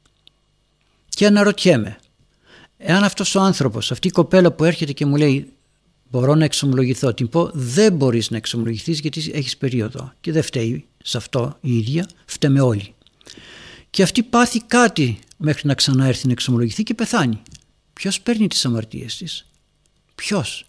Και αναρωτιέμαι, εάν αυτός ο άνθρωπος, αυτή η κοπέλα που έρχεται και μου λέει μπορώ να εξομολογηθώ, την πω δεν μπορείς να εξομολογηθείς γιατί έχεις περίοδο, και δεν φταίει σε αυτό η ίδια, φταίμε όλοι. Και αυτή πάθει κάτι μέχρι να ξαναέρθει να εξομολογηθεί και πεθάνει. Ποιος παίρνει τις αμαρτίες της? Ποιος?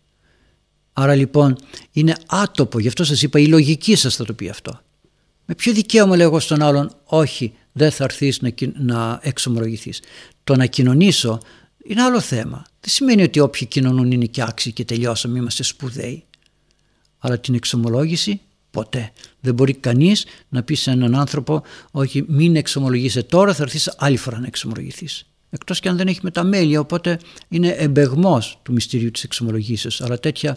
Άρα λοιπόν είναι άτοπο, γι' αυτό σας είπα η λογική σας θα το πει αυτό. Με ποιο δικαίωμα λέω εγώ στον άλλον όχι, δεν θα έρθεις να εξομολογηθείς? Το να κοινωνήσω είναι άλλο θέμα. Δεν σημαίνει ότι όποιοι κοινωνούν είναι και άξιοι και τελειώσαμε, είμαστε σπουδαίοι. Αλλά την εξομολόγηση ποτέ. Δεν μπορεί κανείς να πει σε έναν άνθρωπο όχι, μην εξομολογείσαι τώρα, θα έρθεις άλλη φορά να εξομολογηθείς. Εκτός και αν δεν έχει μεταμέλεια, οπότε είναι εμπεγμός του μυστηρίου της εξομολογήσεως. Αλλά τέτοια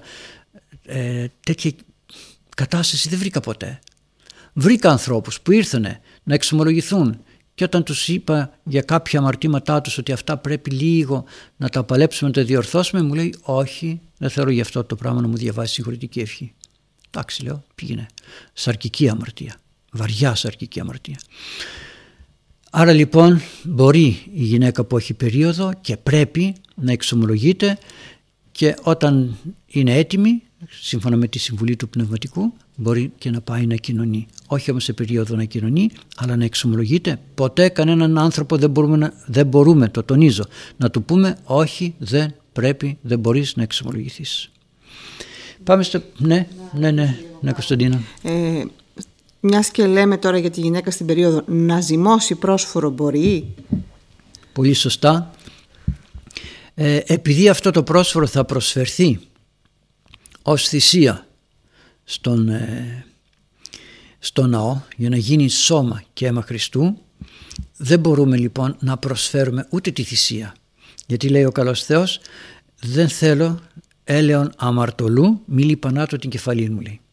κατάσταση δεν βρήκα ποτέ. Βρήκα ανθρώπους που ήρθανε να εξομολογηθούν και όταν τους είπα για κάποια αμαρτήματά τους ότι αυτά πρέπει λίγο να τα παλέψουμε, να τα διορθώσουμε, μου λέει όχι, δεν θέλω γι' αυτό το πράγμα να μου διαβάσει συγχωρητική ευχή. Εντάξει, λέω, πήγαινε. Σαρκική αμαρτία, βαριά σαρκική αμαρτία. Άρα λοιπόν μπορεί η γυναίκα που έχει περίοδο και πρέπει να εξομολογείται, και όταν είναι έτοιμη, σύμφωνα με τη συμβουλή του πνευματικού, μπορεί και να πάει να κοινωνεί. Όχι όμως σε περίοδο να κοινωνεί, αλλά να εξομολογείται. Ποτέ κανέναν άνθρωπο δεν μπορούμε, το τονίζω, να του πούμε όχι, δεν δεν μπορείς να εξομολογηθείς. Πάμε στο... Ναι, Κωνσταντίνα. Μιας και λέμε τώρα για τη γυναίκα στην περίοδο, να ζυμώσει πρόσφορο μπορεί? Πολύ σωστά. Επειδή αυτό το πρόσφορο θα προσφερθεί ως θυσία στο ναό για να γίνει σώμα και αίμα Χριστού, δεν μπορούμε λοιπόν να προσφέρουμε ούτε τη θυσία, γιατί λέει ο καλός Θεός, δεν θέλω έλεον αμαρτωλού μη λιπανάτω την κεφαλή μου, λέει.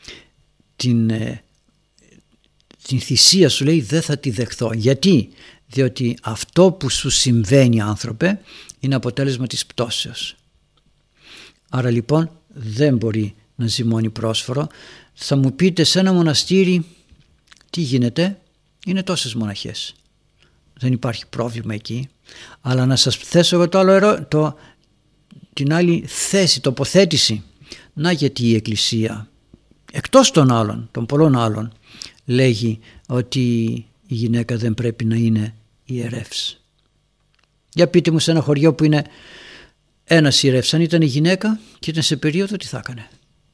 Την θυσία σου, λέει, δεν θα τη δεχθώ. Γιατί? Διότι αυτό που σου συμβαίνει, άνθρωπε, είναι αποτέλεσμα της πτώσεως. Άρα λοιπόν δεν μπορεί να ζυμώνει πρόσφορο. Θα μου πείτε, σε ένα μοναστήρι τι γίνεται? Είναι τόσες μοναχές, δεν υπάρχει πρόβλημα εκεί. Αλλά να σας θέσω εγώ το άλλο την άλλη θέση, τοποθέτηση. Να, γιατί η Εκκλησία, εκτός των πολλών άλλων, λέγει ότι η γυναίκα δεν πρέπει να είναι ιερεύς. Για πείτε μου, σε ένα χωριό που είναι ένας ιερεύς, αν ήταν η γυναίκα και ήταν σε περίοδο, τι θα έκανε?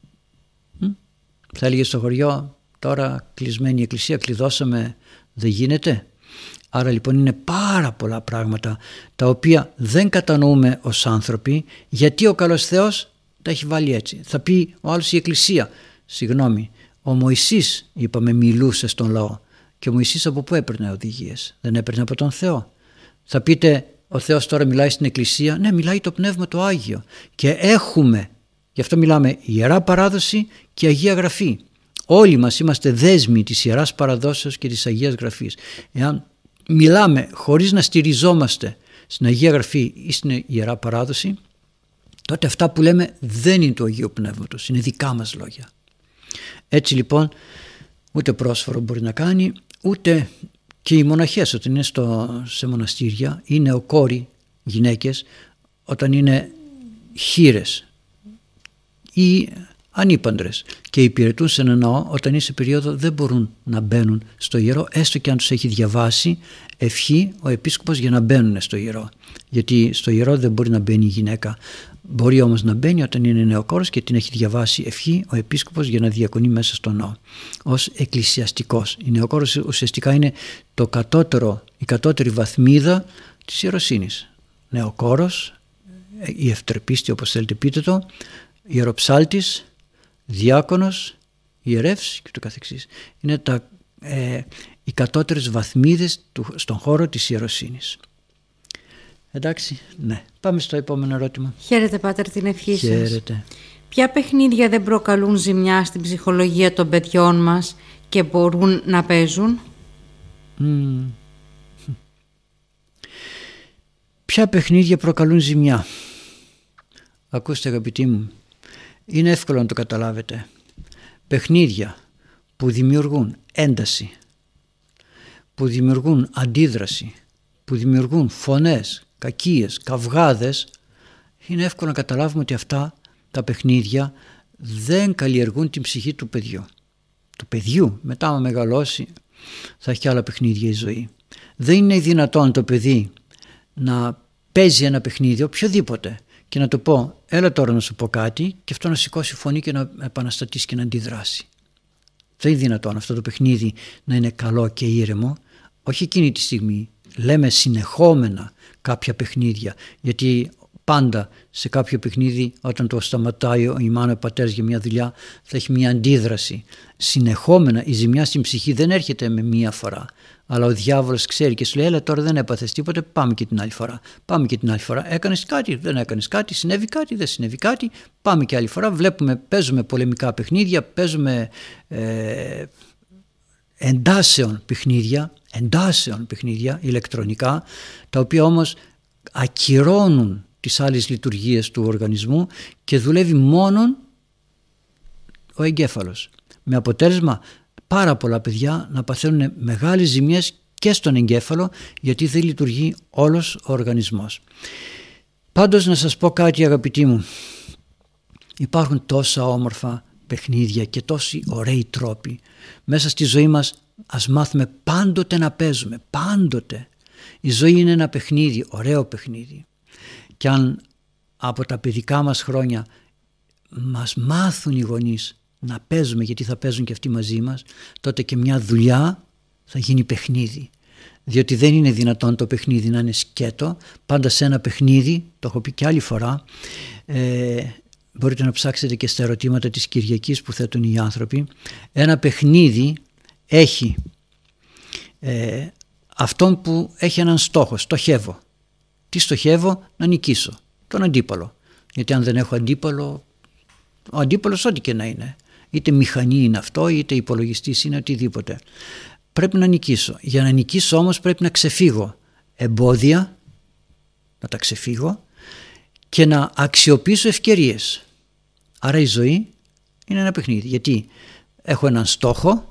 Θα έλεγε στο χωριό, τώρα κλεισμένη η εκκλησία, κλειδώσαμε, δεν γίνεται. Άρα λοιπόν είναι πάρα πολλά πράγματα τα οποία δεν κατανοούμε ως άνθρωποι, γιατί ο καλός Θεός τα έχει βάλει έτσι. Θα πει ο άλλος, η εκκλησία, συγγνώμη, ο Μωυσής, είπαμε, μιλούσε στον λαό, και ο Μωυσής από πού έπαιρνε οδηγίες? Δεν έπαιρνε από τον Θεό. Θα πείτε, ο Θεός τώρα μιλάει στην εκκλησία? Ναι, μιλάει το Πνεύμα το Άγιο, και έχουμε, γι' αυτό μιλάμε, Ιερά Παράδοση και Αγία Γραφή. Όλοι μας είμαστε δέσμοι της Ιεράς Παραδόσεως και της Αγίας Γραφής. Εάν μιλάμε χωρίς να στηριζόμαστε στην Αγία Γραφή ή στην Ιερά Παράδοση, τότε αυτά που λέμε δεν είναι του Αγίου Πνεύματος, είναι δικά μας λόγια. Έτσι λοιπόν ούτε πρόσφορο μπορεί να κάνει, ούτε και οι μοναχές όταν είναι σε μοναστήρια, ή νεοκόροι γυναίκες όταν είναι χήρες ή ανήπαντρες και υπηρετούν σε ένα ναό, όταν είναι σε περίοδο δεν μπορούν να μπαίνουν στο ιερό, έστω και αν τους έχει διαβάσει ευχή ο επίσκοπος για να μπαίνουν στο ιερό. Γιατί στο ιερό δεν μπορεί να μπαίνει η γυναίκα. Μπορεί όμως να μπαίνει όταν είναι νεοκόρος και την έχει διαβάσει ευχή ο επίσκοπος για να διακονεί μέσα στο ναό ως εκκλησιαστικός. Η νεοκόρος ουσιαστικά είναι η κατώτερη βαθμίδα της ιεροσύνης. Νεοκόρος, η ευτρεπίστη, όπως θέλετε πείτε το, ιεροψάλτης, διάκονος, ιερεύς και το καθεξής. Είναι οι κατώτερες βαθμίδες στον χώρο της ιεροσύνης. Εντάξει, ναι. Πάμε στο επόμενο ερώτημα. Χαίρετε, Πάτερ, την ευχή σας. Χαίρετε. Ποια παιχνίδια δεν προκαλούν ζημιά στην ψυχολογία των παιδιών μας και μπορούν να παίζουν? Ποια παιχνίδια προκαλούν ζημιά? Ακούστε, αγαπητοί μου, είναι εύκολο να το καταλάβετε. Παιχνίδια που δημιουργούν ένταση, που δημιουργούν αντίδραση, που δημιουργούν φωνές, κακίες, καυγάδες, είναι εύκολο να καταλάβουμε ότι αυτά τα παιχνίδια δεν καλλιεργούν την ψυχή του παιδιού. Του παιδιού, μετά άμα μεγαλώσει, θα έχει και άλλα παιχνίδια η ζωή. Δεν είναι δυνατόν το παιδί να παίζει ένα παιχνίδι, οποιοδήποτε, και να του πω, έλα τώρα να σου πω κάτι, και αυτό να σηκώσει φωνή και να επαναστατήσει και να αντιδράσει. Δεν είναι δυνατόν αυτό το παιχνίδι να είναι καλό και ήρεμο. Όχι εκείνη τη στιγμή. Λέμε συνεχόμενα κάποια παιχνίδια, γιατί πάντα σε κάποιο παιχνίδι, όταν το σταματάει η μάνα, ο πατέρας για μια δουλειά, θα έχει μια αντίδραση. Συνεχόμενα η ζημιά στην ψυχή δεν έρχεται με μία φορά, αλλά ο διάβολος ξέρει και σου λέει, έλα τώρα δεν έπαθες τίποτε, πάμε και την άλλη φορά. Πάμε και την άλλη φορά. Έκανες κάτι, δεν έκανες κάτι, συνέβη κάτι, δεν συνέβη κάτι, πάμε και άλλη φορά. Βλέπουμε, παίζουμε πολεμικά παιχνίδια, παίζουμε εντάσεων παιχνίδια ηλεκτρονικά, τα οποία όμως ακυρώνουν τις άλλες λειτουργίες του οργανισμού και δουλεύει μόνον ο εγκέφαλος. Με αποτέλεσμα πάρα πολλά παιδιά να παθαίνουν μεγάλες ζημιές και στον εγκέφαλο, γιατί δεν λειτουργεί όλος ο οργανισμός. Πάντως να σας πω κάτι, αγαπητοί μου, υπάρχουν τόσα όμορφα παιχνίδια και τόσοι ωραίοι τρόποι μέσα στη ζωή μας. Ας μάθουμε πάντοτε να παίζουμε, πάντοτε. Η ζωή είναι ένα παιχνίδι, ωραίο παιχνίδι. Και αν από τα παιδικά μας χρόνια μας μάθουν οι γονείς να παίζουμε, γιατί θα παίζουν και αυτοί μαζί μας, τότε και μια δουλειά θα γίνει παιχνίδι. Διότι δεν είναι δυνατόν το παιχνίδι να είναι σκέτο. Πάντα σε ένα παιχνίδι, το έχω πει και άλλη φορά, μπορείτε να ψάξετε και στα ερωτήματα της Κυριακής που θέτουν οι άνθρωποι, ένα παιχνίδι έχει αυτόν που έχει έναν στόχο, στοχεύω. Τι στοχεύω? Να νικήσω τον αντίπαλο. Γιατί αν δεν έχω αντίπαλο, ο αντίπαλος ό,τι και να είναι, είτε μηχανή είναι αυτό, είτε υπολογιστής είναι, οτιδήποτε, πρέπει να νικήσω. Για να νικήσω όμως πρέπει να ξεφύγω εμπόδια, να τα ξεφύγω και να αξιοποιήσω ευκαιρίες. Άρα η ζωή είναι ένα παιχνίδι, γιατί έχω έναν στόχο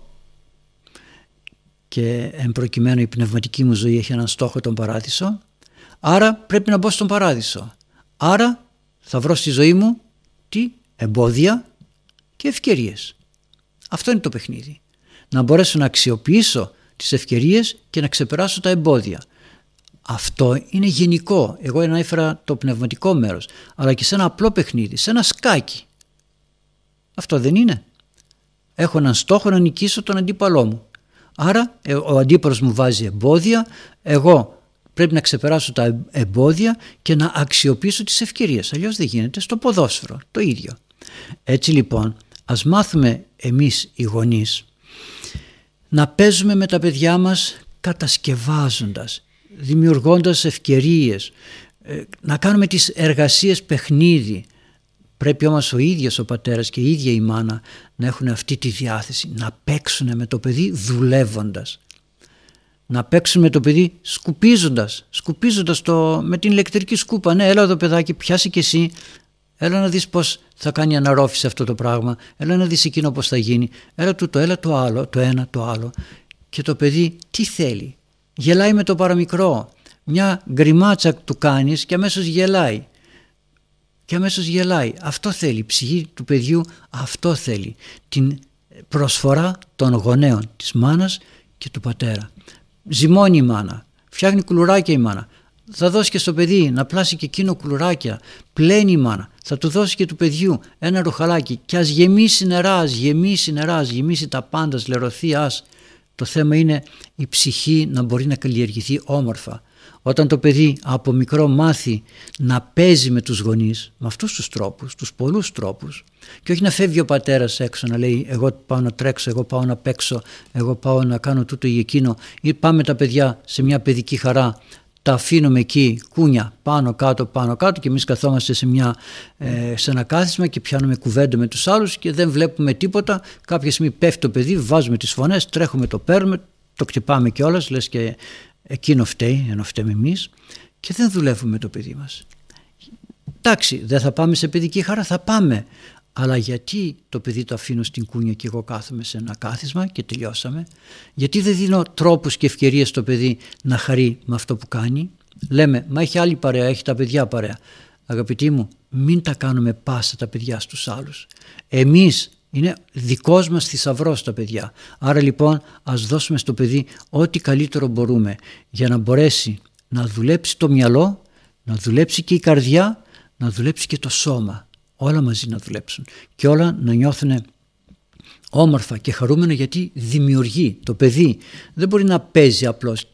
και εν προκειμένου η πνευματική μου ζωή έχει έναν στόχο, τον παράδεισο, άρα πρέπει να μπω στον παράδεισο. Άρα θα βρω στη ζωή μου τι? Εμπόδια και ευκαιρίες. Αυτό είναι το παιχνίδι. Να μπορέσω να αξιοποιήσω τις ευκαιρίες και να ξεπεράσω τα εμπόδια. Αυτό είναι γενικό. Εγώ ανέφερα το πνευματικό μέρος, αλλά και σε ένα απλό παιχνίδι, σε ένα σκάκι. Αυτό δεν είναι? Έχω έναν στόχο να νικήσω τον αντίπαλό μου. Άρα ο αντίπαλος μου βάζει εμπόδια, εγώ πρέπει να ξεπεράσω τα εμπόδια και να αξιοποιήσω τις ευκαιρίες. Αλλιώς δεν γίνεται. Στο ποδόσφαιρο το ίδιο. Έτσι λοιπόν ας μάθουμε εμείς οι γονείς να παίζουμε με τα παιδιά μας κατασκευάζοντας, δημιουργώντας ευκαιρίες, να κάνουμε τις εργασίες παιχνίδι. Πρέπει όμως ο ίδιος ο πατέρας και η ίδια η μάνα να έχουν αυτή τη διάθεση, να παίξουν με το παιδί δουλεύοντας, να παίξουν με το παιδί σκουπίζοντας με την ηλεκτρική σκούπα. Ναι, έλα εδώ παιδάκι, πιάσει και εσύ, έλα να δεις πώς θα κάνει αναρρόφηση αυτό το πράγμα, έλα να δεις εκείνο πώς θα γίνει, έλα το άλλο, το ένα, το άλλο. Και το παιδί τι θέλει? Γελάει με το παραμικρό, μια γκριμάτσα του κάνεις και αμέσως γελάει. Αυτό θέλει, η ψυχή του παιδιού αυτό θέλει. Την προσφορά των γονέων, της μάνας και του πατέρα. Ζυμώνει η μάνα, φτιάχνει κουλουράκια η μάνα. Θα δώσει και στο παιδί να πλάσει και εκείνο κουλουράκια. Πλένει η μάνα, θα του δώσει και του παιδιού ένα ρουχαλάκι. Και ας γεμίσει νερά, γεμίσει τα πάντα, λερωθεί. Το θέμα είναι η ψυχή να μπορεί να καλλιεργηθεί όμορφα. Όταν το παιδί από μικρό μάθει να παίζει με τους γονείς, με αυτούς τους τρόπους, τους πολλούς τρόπους, και όχι να φεύγει ο πατέρας έξω να λέει εγώ πάω να τρέξω, εγώ πάω να παίξω, εγώ πάω να κάνω τούτο ή εκείνο, ή πάμε τα παιδιά σε μια παιδική χαρά, τα αφήνουμε εκεί κούνια πάνω κάτω και εμείς καθόμαστε σε ένα κάθισμα και πιάνουμε κουβέντα με τους άλλους και δεν βλέπουμε τίποτα. Κάποια στιγμή πέφτει το παιδί, βάζουμε τις φωνές, τρέχουμε, το παίρνουμε, το χτυπάμε κιόλας, λες και εκείνο φταίει, ενώ φταίμε εμείς, και δεν δουλεύουμε με το παιδί μας. Εντάξει, δεν θα πάμε σε παιδική χαρά, θα πάμε. Αλλά γιατί το παιδί το αφήνω στην κούνια και εγώ κάθομαι σε ένα κάθισμα και τελειώσαμε? Γιατί δεν δίνω τρόπους και ευκαιρίες στο παιδί να χαρεί με αυτό που κάνει? Λέμε, μα έχει άλλη παρέα, έχει τα παιδιά παρέα. Αγαπητοί μου, μην τα κάνουμε πάσα τα παιδιά στους άλλους. Εμείς είναι δικός μας θησαυρός τα παιδιά. Άρα λοιπόν ας δώσουμε στο παιδί ό,τι καλύτερο μπορούμε για να μπορέσει να δουλέψει το μυαλό, να δουλέψει και η καρδιά, να δουλέψει και το σώμα. Όλα μαζί να δουλέψουν και όλα να νιώθουν όμορφα και χαρούμενα, γιατί δημιουργεί. Το παιδί δεν μπορεί να παίζει απλώς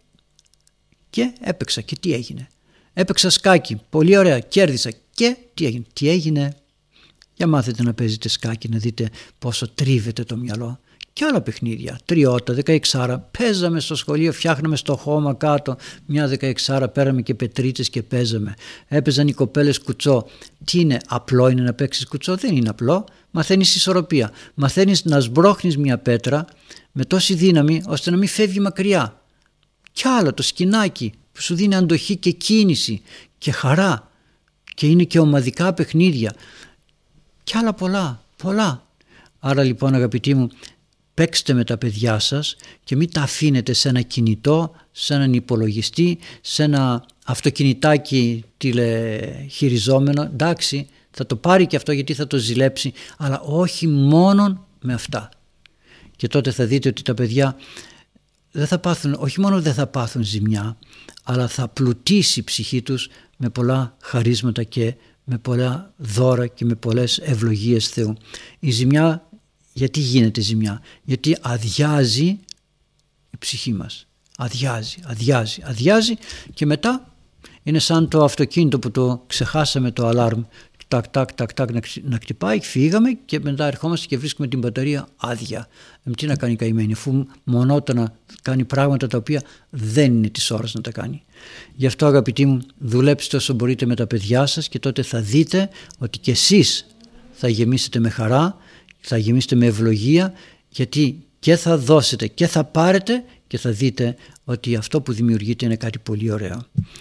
και έπαιξα και τι έγινε? Έπαιξα σκάκι, πολύ ωραία, κέρδισα και τι έγινε? Για μάθετε να παίζετε σκάκι, να δείτε πόσο τρίβεται το μυαλό. Και άλλα παιχνίδια, 3, 16, παίζαμε στο σχολείο, φτιάχναμε στο χώμα κάτω μια 16, πέραμε και πετρίτσες και παίζαμε. Έπαιζαν οι κοπέλες κουτσό. Τι είναι? Απλό είναι να παίξεις κουτσό? Δεν είναι απλό. Μαθαίνεις ισορροπία. Μαθαίνεις να σμπρώχνεις μια πέτρα με τόση δύναμη ώστε να μην φεύγει μακριά. Κι άλλο το σκηνάκι που σου δίνει αντοχή και κίνηση και χαρά, και είναι και ομαδικά παιχνίδια. Κι άλλα πολλά. Άρα λοιπόν αγαπητοί μου, παίξτε με τα παιδιά σας και μην τα αφήνετε σε ένα κινητό, σε έναν υπολογιστή, σε ένα αυτοκινητάκι τηλεχειριζόμενο. Εντάξει, θα το πάρει και αυτό γιατί θα το ζηλέψει, αλλά όχι μόνον με αυτά. Και τότε θα δείτε ότι τα παιδιά όχι μόνο δεν θα πάθουν ζημιά, αλλά θα πλουτίσει η ψυχή τους με πολλά χαρίσματα και με πολλά δώρα και με πολλές ευλογίες Θεού. Η ζημιά, γιατί γίνεται ζημιά? Γιατί αδειάζει η ψυχή μας. Αδειάζει και μετά είναι σαν το αυτοκίνητο που το ξεχάσαμε το αλάρμ. Τάκ να χτυπάει, φύγαμε και μετά ερχόμαστε και βρίσκουμε την μπαταρία άδεια. Τι να κάνει καημένη, αφού μονότονα κάνει πράγματα τα οποία δεν είναι της ώρας να τα κάνει. Γι' αυτό, αγαπητοί μου, δουλέψτε όσο μπορείτε με τα παιδιά σας και τότε θα δείτε ότι και εσείς θα γεμίσετε με χαρά, θα γεμίσετε με ευλογία, γιατί και θα δώσετε και θα πάρετε και θα δείτε ότι αυτό που δημιουργείται είναι κάτι πολύ ωραίο.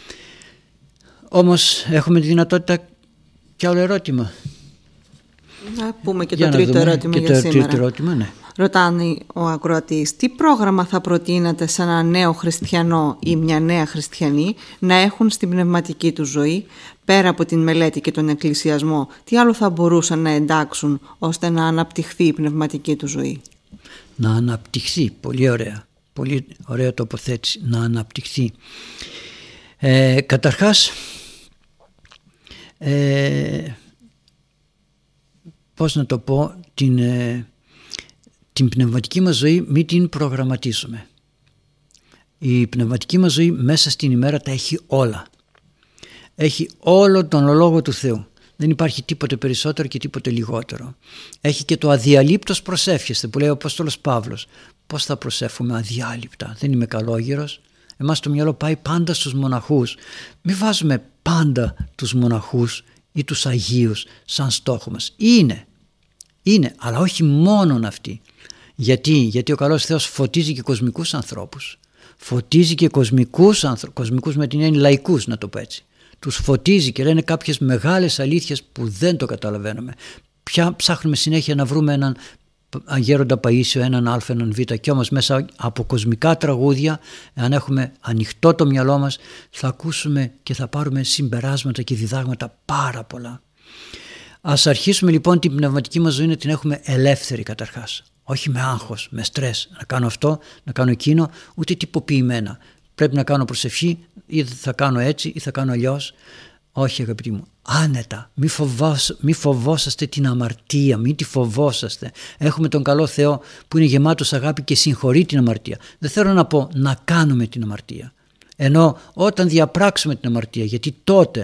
Όμως έχουμε τη δυνατότητα και άλλο ερώτημα. Να πούμε και το τρίτο ερώτημα για σήμερα. Τρίτο ερώτημα, ναι. Ρωτάνε ο ακροατής, τι πρόγραμμα θα προτείνατε σε ένα νέο χριστιανό ή μια νέα χριστιανή να έχουν στην πνευματική του ζωή, πέρα από την μελέτη και τον εκκλησιασμό, τι άλλο θα μπορούσαν να εντάξουν ώστε να αναπτυχθεί η πνευματική του ζωή? Να αναπτυχθεί, πολύ ωραία. Πολύ ωραία τοποθέτηση, να αναπτυχθεί. Καταρχάς, πώς να το πω, την πνευματική μας ζωή μην την προγραμματίσουμε. Η πνευματική μας ζωή μέσα στην ημέρα τα έχει όλα. Έχει όλο τον λόγο του Θεού. Δεν υπάρχει τίποτε περισσότερο και τίποτε λιγότερο. Έχει και το αδιαλείπτος προσεύχεστε που λέει ο Απόστολος Παύλος. Πώς θα προσεύχουμε αδιάλειπτα? Δεν είμαι καλόγερος. Εμάς το μυαλό πάει πάντα στους μοναχούς. Μην βάζουμε πάντα τους μοναχούς ή τους Αγίους σαν στόχο μας. Είναι, αλλά όχι μόνον αυτοί. Γιατί ο καλός Θεός φωτίζει και κοσμικούς ανθρώπους. Φωτίζει και κοσμικούς με την έννοια λαϊκούς, να το πω έτσι. Τους φωτίζει και λένε κάποιες μεγάλες αλήθειες που δεν το καταλαβαίνουμε. Πια ψάχνουμε συνέχεια να βρούμε έναν γέροντα Παΐσιο, έναν Α, έναν Β, και όμως μέσα από κοσμικά τραγούδια, αν έχουμε ανοιχτό το μυαλό μας, θα ακούσουμε και θα πάρουμε συμπεράσματα και διδάγματα πάρα πολλά. Ας αρχίσουμε λοιπόν την πνευματική μας ζωή να την έχουμε ελεύθερη καταρχάς. Όχι με άγχος, με στρες, να κάνω αυτό, να κάνω εκείνο, ούτε τυποποιημένα. Πρέπει να κάνω προσευχή, ή θα κάνω έτσι ή θα κάνω αλλιώς. Όχι, αγαπητοί μου, άνετα, μη φοβόσαστε την αμαρτία, μη τη φοβόσαστε. Έχουμε τον καλό Θεό που είναι γεμάτος αγάπη και συγχωρεί την αμαρτία. Δεν θέλω να πω να κάνουμε την αμαρτία. Ενώ όταν διαπράξουμε την αμαρτία, γιατί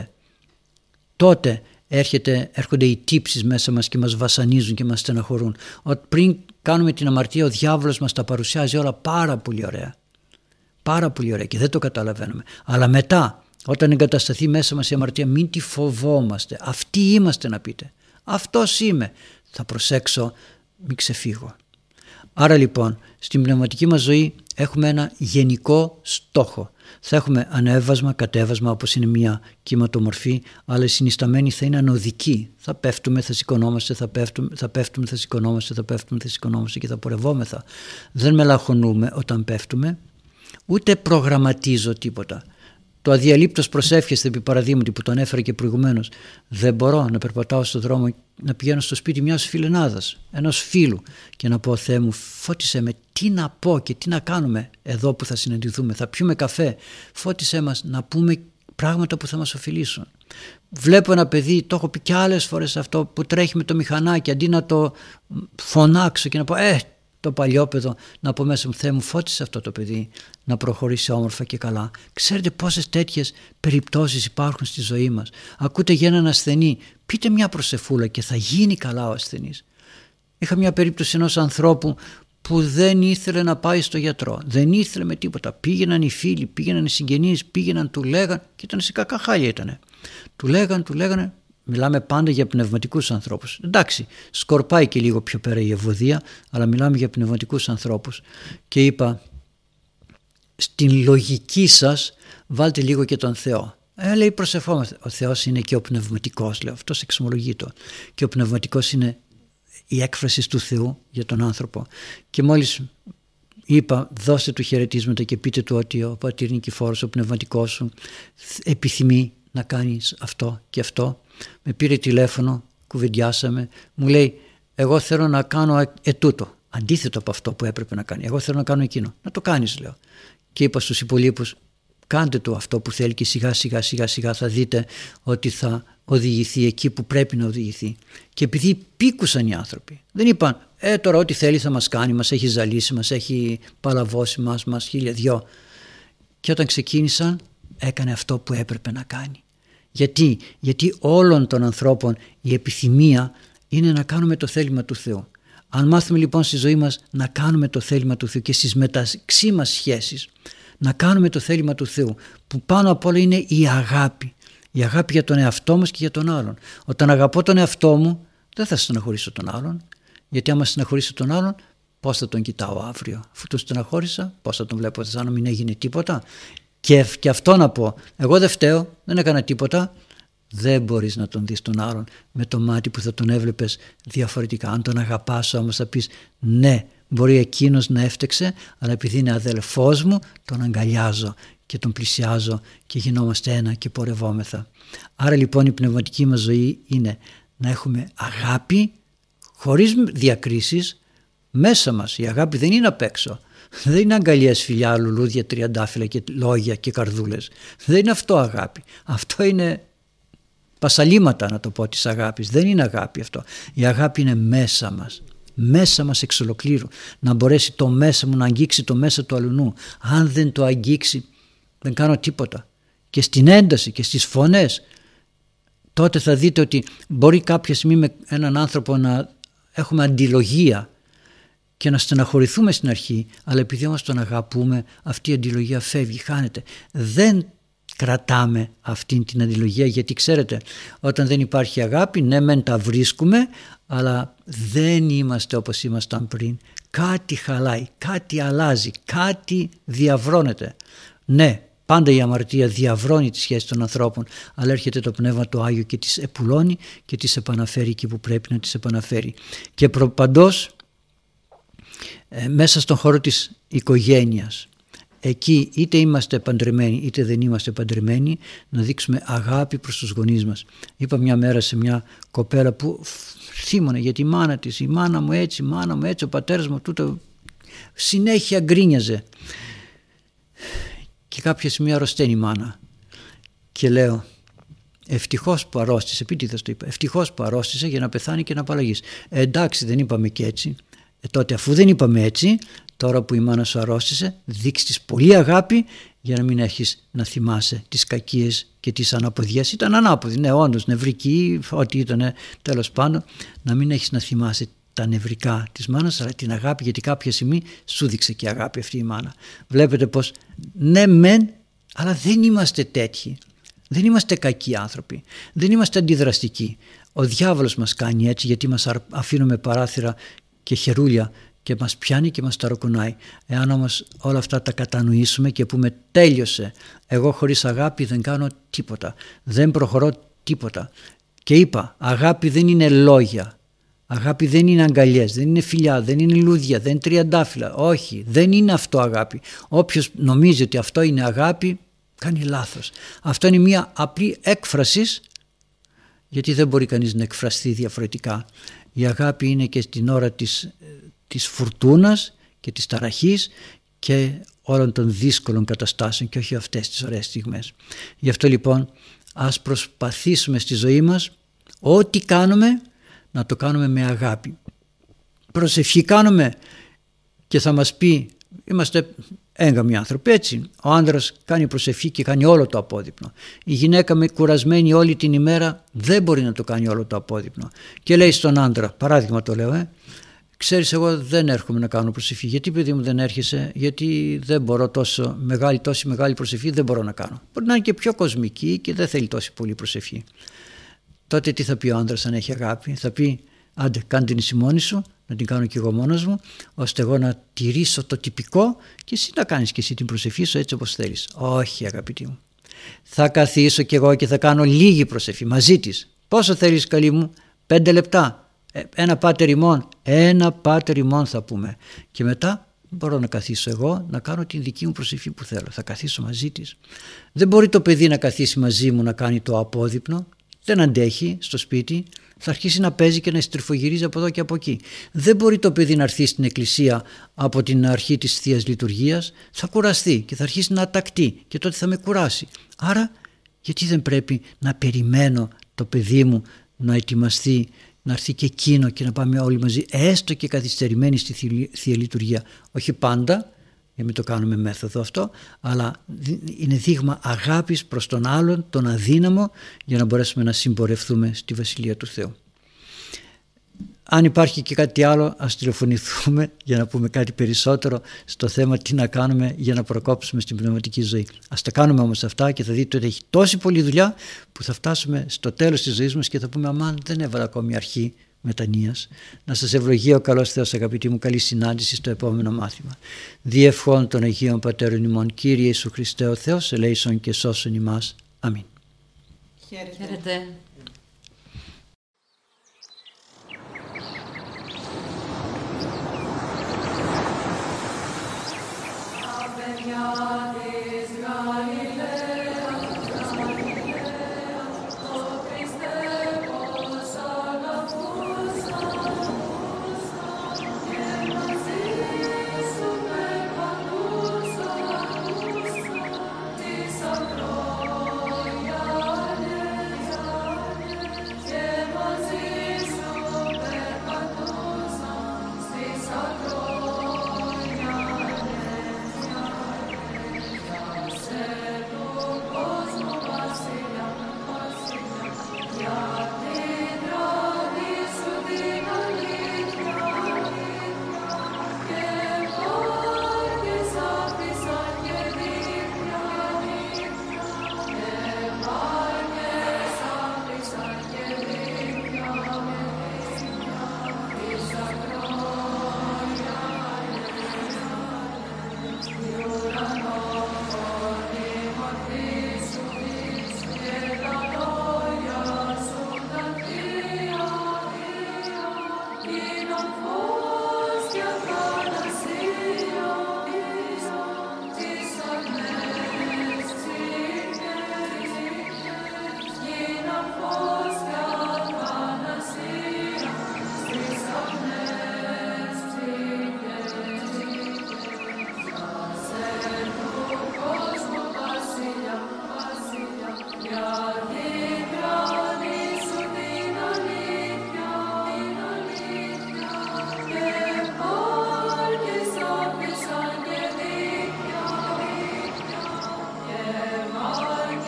τότε έρχονται οι τύψεις μέσα μας και μας βασανίζουν και μας στεναχωρούν. Πριν κάνουμε την αμαρτία, ο διάβολος μας τα παρουσιάζει όλα πάρα πολύ ωραία. Πάρα πολύ ωραία και δεν το καταλαβαίνουμε. Αλλά μετά, όταν εγκατασταθεί μέσα μας η αμαρτία, μην τη φοβόμαστε. Αυτοί είμαστε να πείτε. Αυτός είμαι. Θα προσέξω, μην ξεφύγω. Άρα λοιπόν, στην πνευματική μας ζωή έχουμε ένα γενικό στόχο. Θα έχουμε ανέβασμα, κατέβασμα, όπως είναι μια κύματομορφή, αλλά η συνισταμένη θα είναι ανωδική. Θα πέφτουμε, θα σηκωνόμαστε, θα πέφτουμε, θα σηκωνόμαστε, θα πέφτουμε, θα σηκωνόμαστε και θα πορευόμεθα. Δεν μελαγχονούμε όταν πέφτουμε, ούτε προγραμματίζω τίποτα. Το αδιαλείπτος προσεύχεστε, επί παραδείγματι, που το ανέφερα και προηγουμένως. Δεν μπορώ να περπατάω στον δρόμο, να πηγαίνω στο σπίτι μιας φιλενάδας, ενός φίλου, και να πω: Θεέ μου, φώτισέ με, τι να πω και τι να κάνουμε εδώ που θα συναντηθούμε. Θα πιούμε καφέ. Φώτισέ μας να πούμε πράγματα που θα μας ωφελήσουν. Βλέπω ένα παιδί, το έχω πει και άλλες φορές αυτό, που τρέχει με το μηχανάκι, αντί να το φωνάξω και να πω: το παλιόπαιδο, να πω μέσα μου: Θεέ μου, φώτισε αυτό το παιδί να προχωρήσει όμορφα και καλά. Ξέρετε πόσες τέτοιες περιπτώσεις υπάρχουν στη ζωή μας? Ακούτε για έναν ασθενή, πείτε μια προσεφούλα και θα γίνει καλά ο ασθενής. Είχα μια περίπτωση ενός ανθρώπου που δεν ήθελε να πάει στο γιατρό, δεν ήθελε με τίποτα. Πήγαιναν οι φίλοι, πήγαιναν οι συγγενείς, του λέγαν, και ήταν σε κακά χάλια ήτανε. Του λέγανε. Μιλάμε πάντα για πνευματικούς ανθρώπους. Εντάξει, σκορπάει και λίγο πιο πέρα η ευωδία, αλλά μιλάμε για πνευματικούς ανθρώπους. Και είπα: στην λογική σας βάλτε λίγο και τον Θεό. Λέει: προσευχόμαστε. Ο Θεός είναι και ο πνευματικός, λέω. Αυτός εξομολογεί το. Και ο πνευματικός είναι η έκφραση του Θεού για τον άνθρωπο. Και μόλις είπα: δώστε του χαιρετίσματα και πείτε του ότι ο Πατήρ Νικηφόρος, ο πνευματικός σου, επιθυμεί να κάνεις αυτό και αυτό. Με πήρε τηλέφωνο, κουβεντιάσαμε, μου λέει: εγώ θέλω να κάνω ετούτο, αντίθετο από αυτό που έπρεπε να κάνει. Εγώ θέλω να κάνω εκείνο. Να το κάνεις, λέω. Και είπα στους υπολείπους: κάντε του αυτό που θέλει και σιγά θα δείτε ότι θα οδηγηθεί εκεί που πρέπει να οδηγηθεί. Και επειδή πήκουσαν οι άνθρωποι, δεν είπαν τώρα ό,τι θέλει θα μας κάνει, μας έχει ζαλίσει, μας έχει παλαβώσει, μας χίλια δυο. Και όταν ξεκίνησαν έκανε αυτό που έπρεπε να κάνει. Γιατί όλων των ανθρώπων η επιθυμία είναι να κάνουμε το θέλημα του Θεού. Αν μάθουμε λοιπόν στη ζωή μας να κάνουμε το θέλημα του Θεού και στις μεταξύ μας σχέσεις να κάνουμε το θέλημα του Θεού, που πάνω απ' όλα είναι η αγάπη. Η αγάπη για τον εαυτό μας και για τον άλλον. Όταν αγαπώ τον εαυτό μου δεν θα στεναχωρήσω τον άλλον, γιατί άμα στεναχωρήσω τον άλλον πώς θα τον κοιτάω αύριο? Αφού τον στεναχώρησα πώς θα τον βλέπω σαν να μην έγινε τίποτα? Και αυτό να πω, εγώ δεν φταίω, δεν έκανα τίποτα. Δεν μπορείς να τον δεις τον άλλον με το μάτι που θα τον έβλεπες διαφορετικά. Αν τον αγαπάς όμως θα πεις ναι, μπορεί εκείνος να έφτεξε, αλλά επειδή είναι αδελφός μου τον αγκαλιάζω και τον πλησιάζω και γινόμαστε ένα και πορευόμεθα. Άρα λοιπόν η πνευματική μας ζωή είναι να έχουμε αγάπη χωρίς διακρίσεις μέσα μας. Η αγάπη δεν είναι απ' έξω. Δεν είναι αγκαλιές, φιλιά, λουλούδια, τριαντάφυλλα και λόγια και καρδούλες. Δεν είναι αυτό αγάπη. Αυτό είναι πασαλήματα, να το πω, της αγάπης. Δεν είναι αγάπη αυτό. Η αγάπη είναι μέσα μας. Μέσα μας εξ ολοκλήρου. Να μπορέσει το μέσα μου να αγγίξει το μέσα του αλουνού. Αν δεν το αγγίξει δεν κάνω τίποτα. Και στην ένταση και στις φωνές τότε θα δείτε ότι μπορεί κάποια στιγμή με έναν άνθρωπο να έχουμε αντιλογία και να στεναχωρηθούμε στην αρχή, αλλά επειδή όμως τον αγαπούμε αυτή η αντιλογία φεύγει, χάνεται. Δεν κρατάμε αυτή την αντιλογία, γιατί ξέρετε, όταν δεν υπάρχει αγάπη, ναι μεν τα βρίσκουμε, αλλά δεν είμαστε όπως ήμασταν πριν. Κάτι χαλάει, κάτι αλλάζει, κάτι διαβρώνεται. Ναι, πάντα η αμαρτία διαβρώνει τη σχέση των ανθρώπων, αλλά έρχεται το Πνεύμα το Άγιο και τις επουλώνει και τις επαναφέρει εκεί που πρέπει να τις επαναφέρει. Και προπαντός μέσα στον χώρο της οικογένειας, εκεί είτε είμαστε παντρεμένοι είτε δεν είμαστε παντρεμένοι, να δείξουμε αγάπη προς τους γονείς μας. Είπα μια μέρα σε μια κοπέλα που θύμωνε για τη μάνα της, η μάνα μου έτσι, ο πατέρας μου τούτο, συνέχεια γκρίνιαζε. Και κάποια στιγμή αρρωσταίνει η μάνα και λέω ευτυχώς που αρρώστησε, επίτηδες το είπα, ευτυχώς που αρρώστησε για να πεθάνει και να απαλλαγείς. Εντάξει, δεν είπαμε και έτσι. Τότε αφού δεν είπαμε έτσι, τώρα που η μάνα σου αρρώστησε, δείξεις της πολύ αγάπη για να μην έχεις να θυμάσαι τις κακίες και τις αναποδιές. Ήταν ανάποδη, ναι, όντως νευρική, ό,τι ήταν, τέλος πάντων, να μην έχεις να θυμάσαι τα νευρικά της μάνας, αλλά την αγάπη, γιατί κάποια στιγμή σου δείξε και αγάπη αυτή η μάνα. Βλέπετε πως ναι μεν, αλλά δεν είμαστε τέτοιοι. Δεν είμαστε κακοί άνθρωποι. Δεν είμαστε αντιδραστικοί. Ο διάβολος μας κάνει έτσι, γιατί μας αφήνουμε παράθυρα και χερούλια και μας πιάνει και μας ταρακουνάει. Εάν όμως όλα αυτά τα κατανοήσουμε και πούμε τέλειωσε, εγώ χωρίς αγάπη δεν κάνω τίποτα, δεν προχωρώ τίποτα. Και είπα, αγάπη δεν είναι λόγια, αγάπη δεν είναι αγκαλιές, δεν είναι φιλιά, δεν είναι λούδια, δεν είναι τριαντάφυλλα. Όχι, δεν είναι αυτό αγάπη. Όποιος νομίζει ότι αυτό είναι αγάπη κάνει λάθος. Αυτό είναι μια απλή έκφραση, γιατί δεν μπορεί κανείς να εκφραστεί διαφορετικά. Η αγάπη είναι και στην ώρα της φουρτούνας και της ταραχής και όλων των δύσκολων καταστάσεων και όχι αυτές τις ωραίες στιγμές. Γι' αυτό λοιπόν ας προσπαθήσουμε στη ζωή μας ό,τι κάνουμε να το κάνουμε με αγάπη. Προσευχή κάνουμε και θα μας πει, είμαστε έγκαμοι άνθρωποι, έτσι. Ο άντρας κάνει προσευχή και κάνει όλο το απόδειπνο. Η γυναίκα με κουρασμένη όλη την ημέρα δεν μπορεί να το κάνει όλο το απόδειπνο. Και λέει στον άντρα, παράδειγμα το λέω, ξέρεις, εγώ δεν έρχομαι να κάνω προσευχή. Γιατί παιδί μου δεν έρχεσαι? Γιατί δεν μπορώ τόση μεγάλη προσευχή δεν μπορώ να κάνω. Μπορεί να είναι και πιο κοσμική και δεν θέλει τόση πολύ προσευχή. Τότε τι θα πει ο άντρας αν έχει αγάπη? Θα πει, άντε κάνε την ηση μόνη σου, να την κάνω και εγώ μόνος μου, ώστε εγώ να τηρήσω το τυπικό και εσύ να κάνεις και εσύ την προσευχή σου έτσι όπως θέλεις. Όχι αγαπητοί μου. Θα καθίσω και εγώ και θα κάνω λίγη προσευχή μαζί της. Πόσο θέλεις καλή μου? 5 λεπτά. Ένα πάτερ ημών θα πούμε. Και μετά μπορώ να καθίσω εγώ να κάνω την δική μου προσευχή που θέλω. Θα καθίσω μαζί της. Δεν μπορεί το παιδί να καθίσει μαζί μου να κάνει το απόδειπνο. Δεν αντέχει στο σπίτι. Θα αρχίσει να παίζει και να στριφογυρίζει από εδώ και από εκεί. Δεν μπορεί το παιδί να έρθει στην εκκλησία από την αρχή της Θείας Λειτουργίας. Θα κουραστεί και θα αρχίσει να ατακτεί και τότε θα με κουράσει. Άρα γιατί δεν πρέπει να περιμένω το παιδί μου να ετοιμαστεί, να έρθει και εκείνο και να πάμε όλοι μαζί, έστω και καθυστερημένοι στη Θεία Λειτουργία. Όχι πάντα, για μην το κάνουμε μέθοδο αυτό, αλλά είναι δείγμα αγάπης προς τον άλλον, τον αδύναμο, για να μπορέσουμε να συμπορευτούμε στη Βασιλεία του Θεού. Αν υπάρχει και κάτι άλλο, ας τηλεφωνηθούμε για να πούμε κάτι περισσότερο στο θέμα τι να κάνουμε για να προκόψουμε στην πνευματική ζωή. Ας τα κάνουμε όμως αυτά και θα δείτε ότι έχει τόση πολλή δουλειά που θα φτάσουμε στο τέλος της ζωής μας και θα πούμε αμάν, δεν έβαλα ακόμη αρχή μετανοίας. Να σας ευλογεί ο καλός Θεός, αγαπητοί μου, καλή συνάντηση στο επόμενο μάθημα. Διευχών των Αγίων Πατέρων ημών, Κύριε Ιησού Χριστέ ο Θεός, ελέησον και σώσον ημάς. Αμήν. Χαίρετε.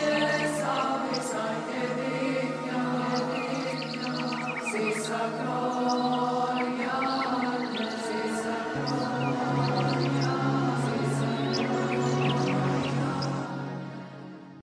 Sacro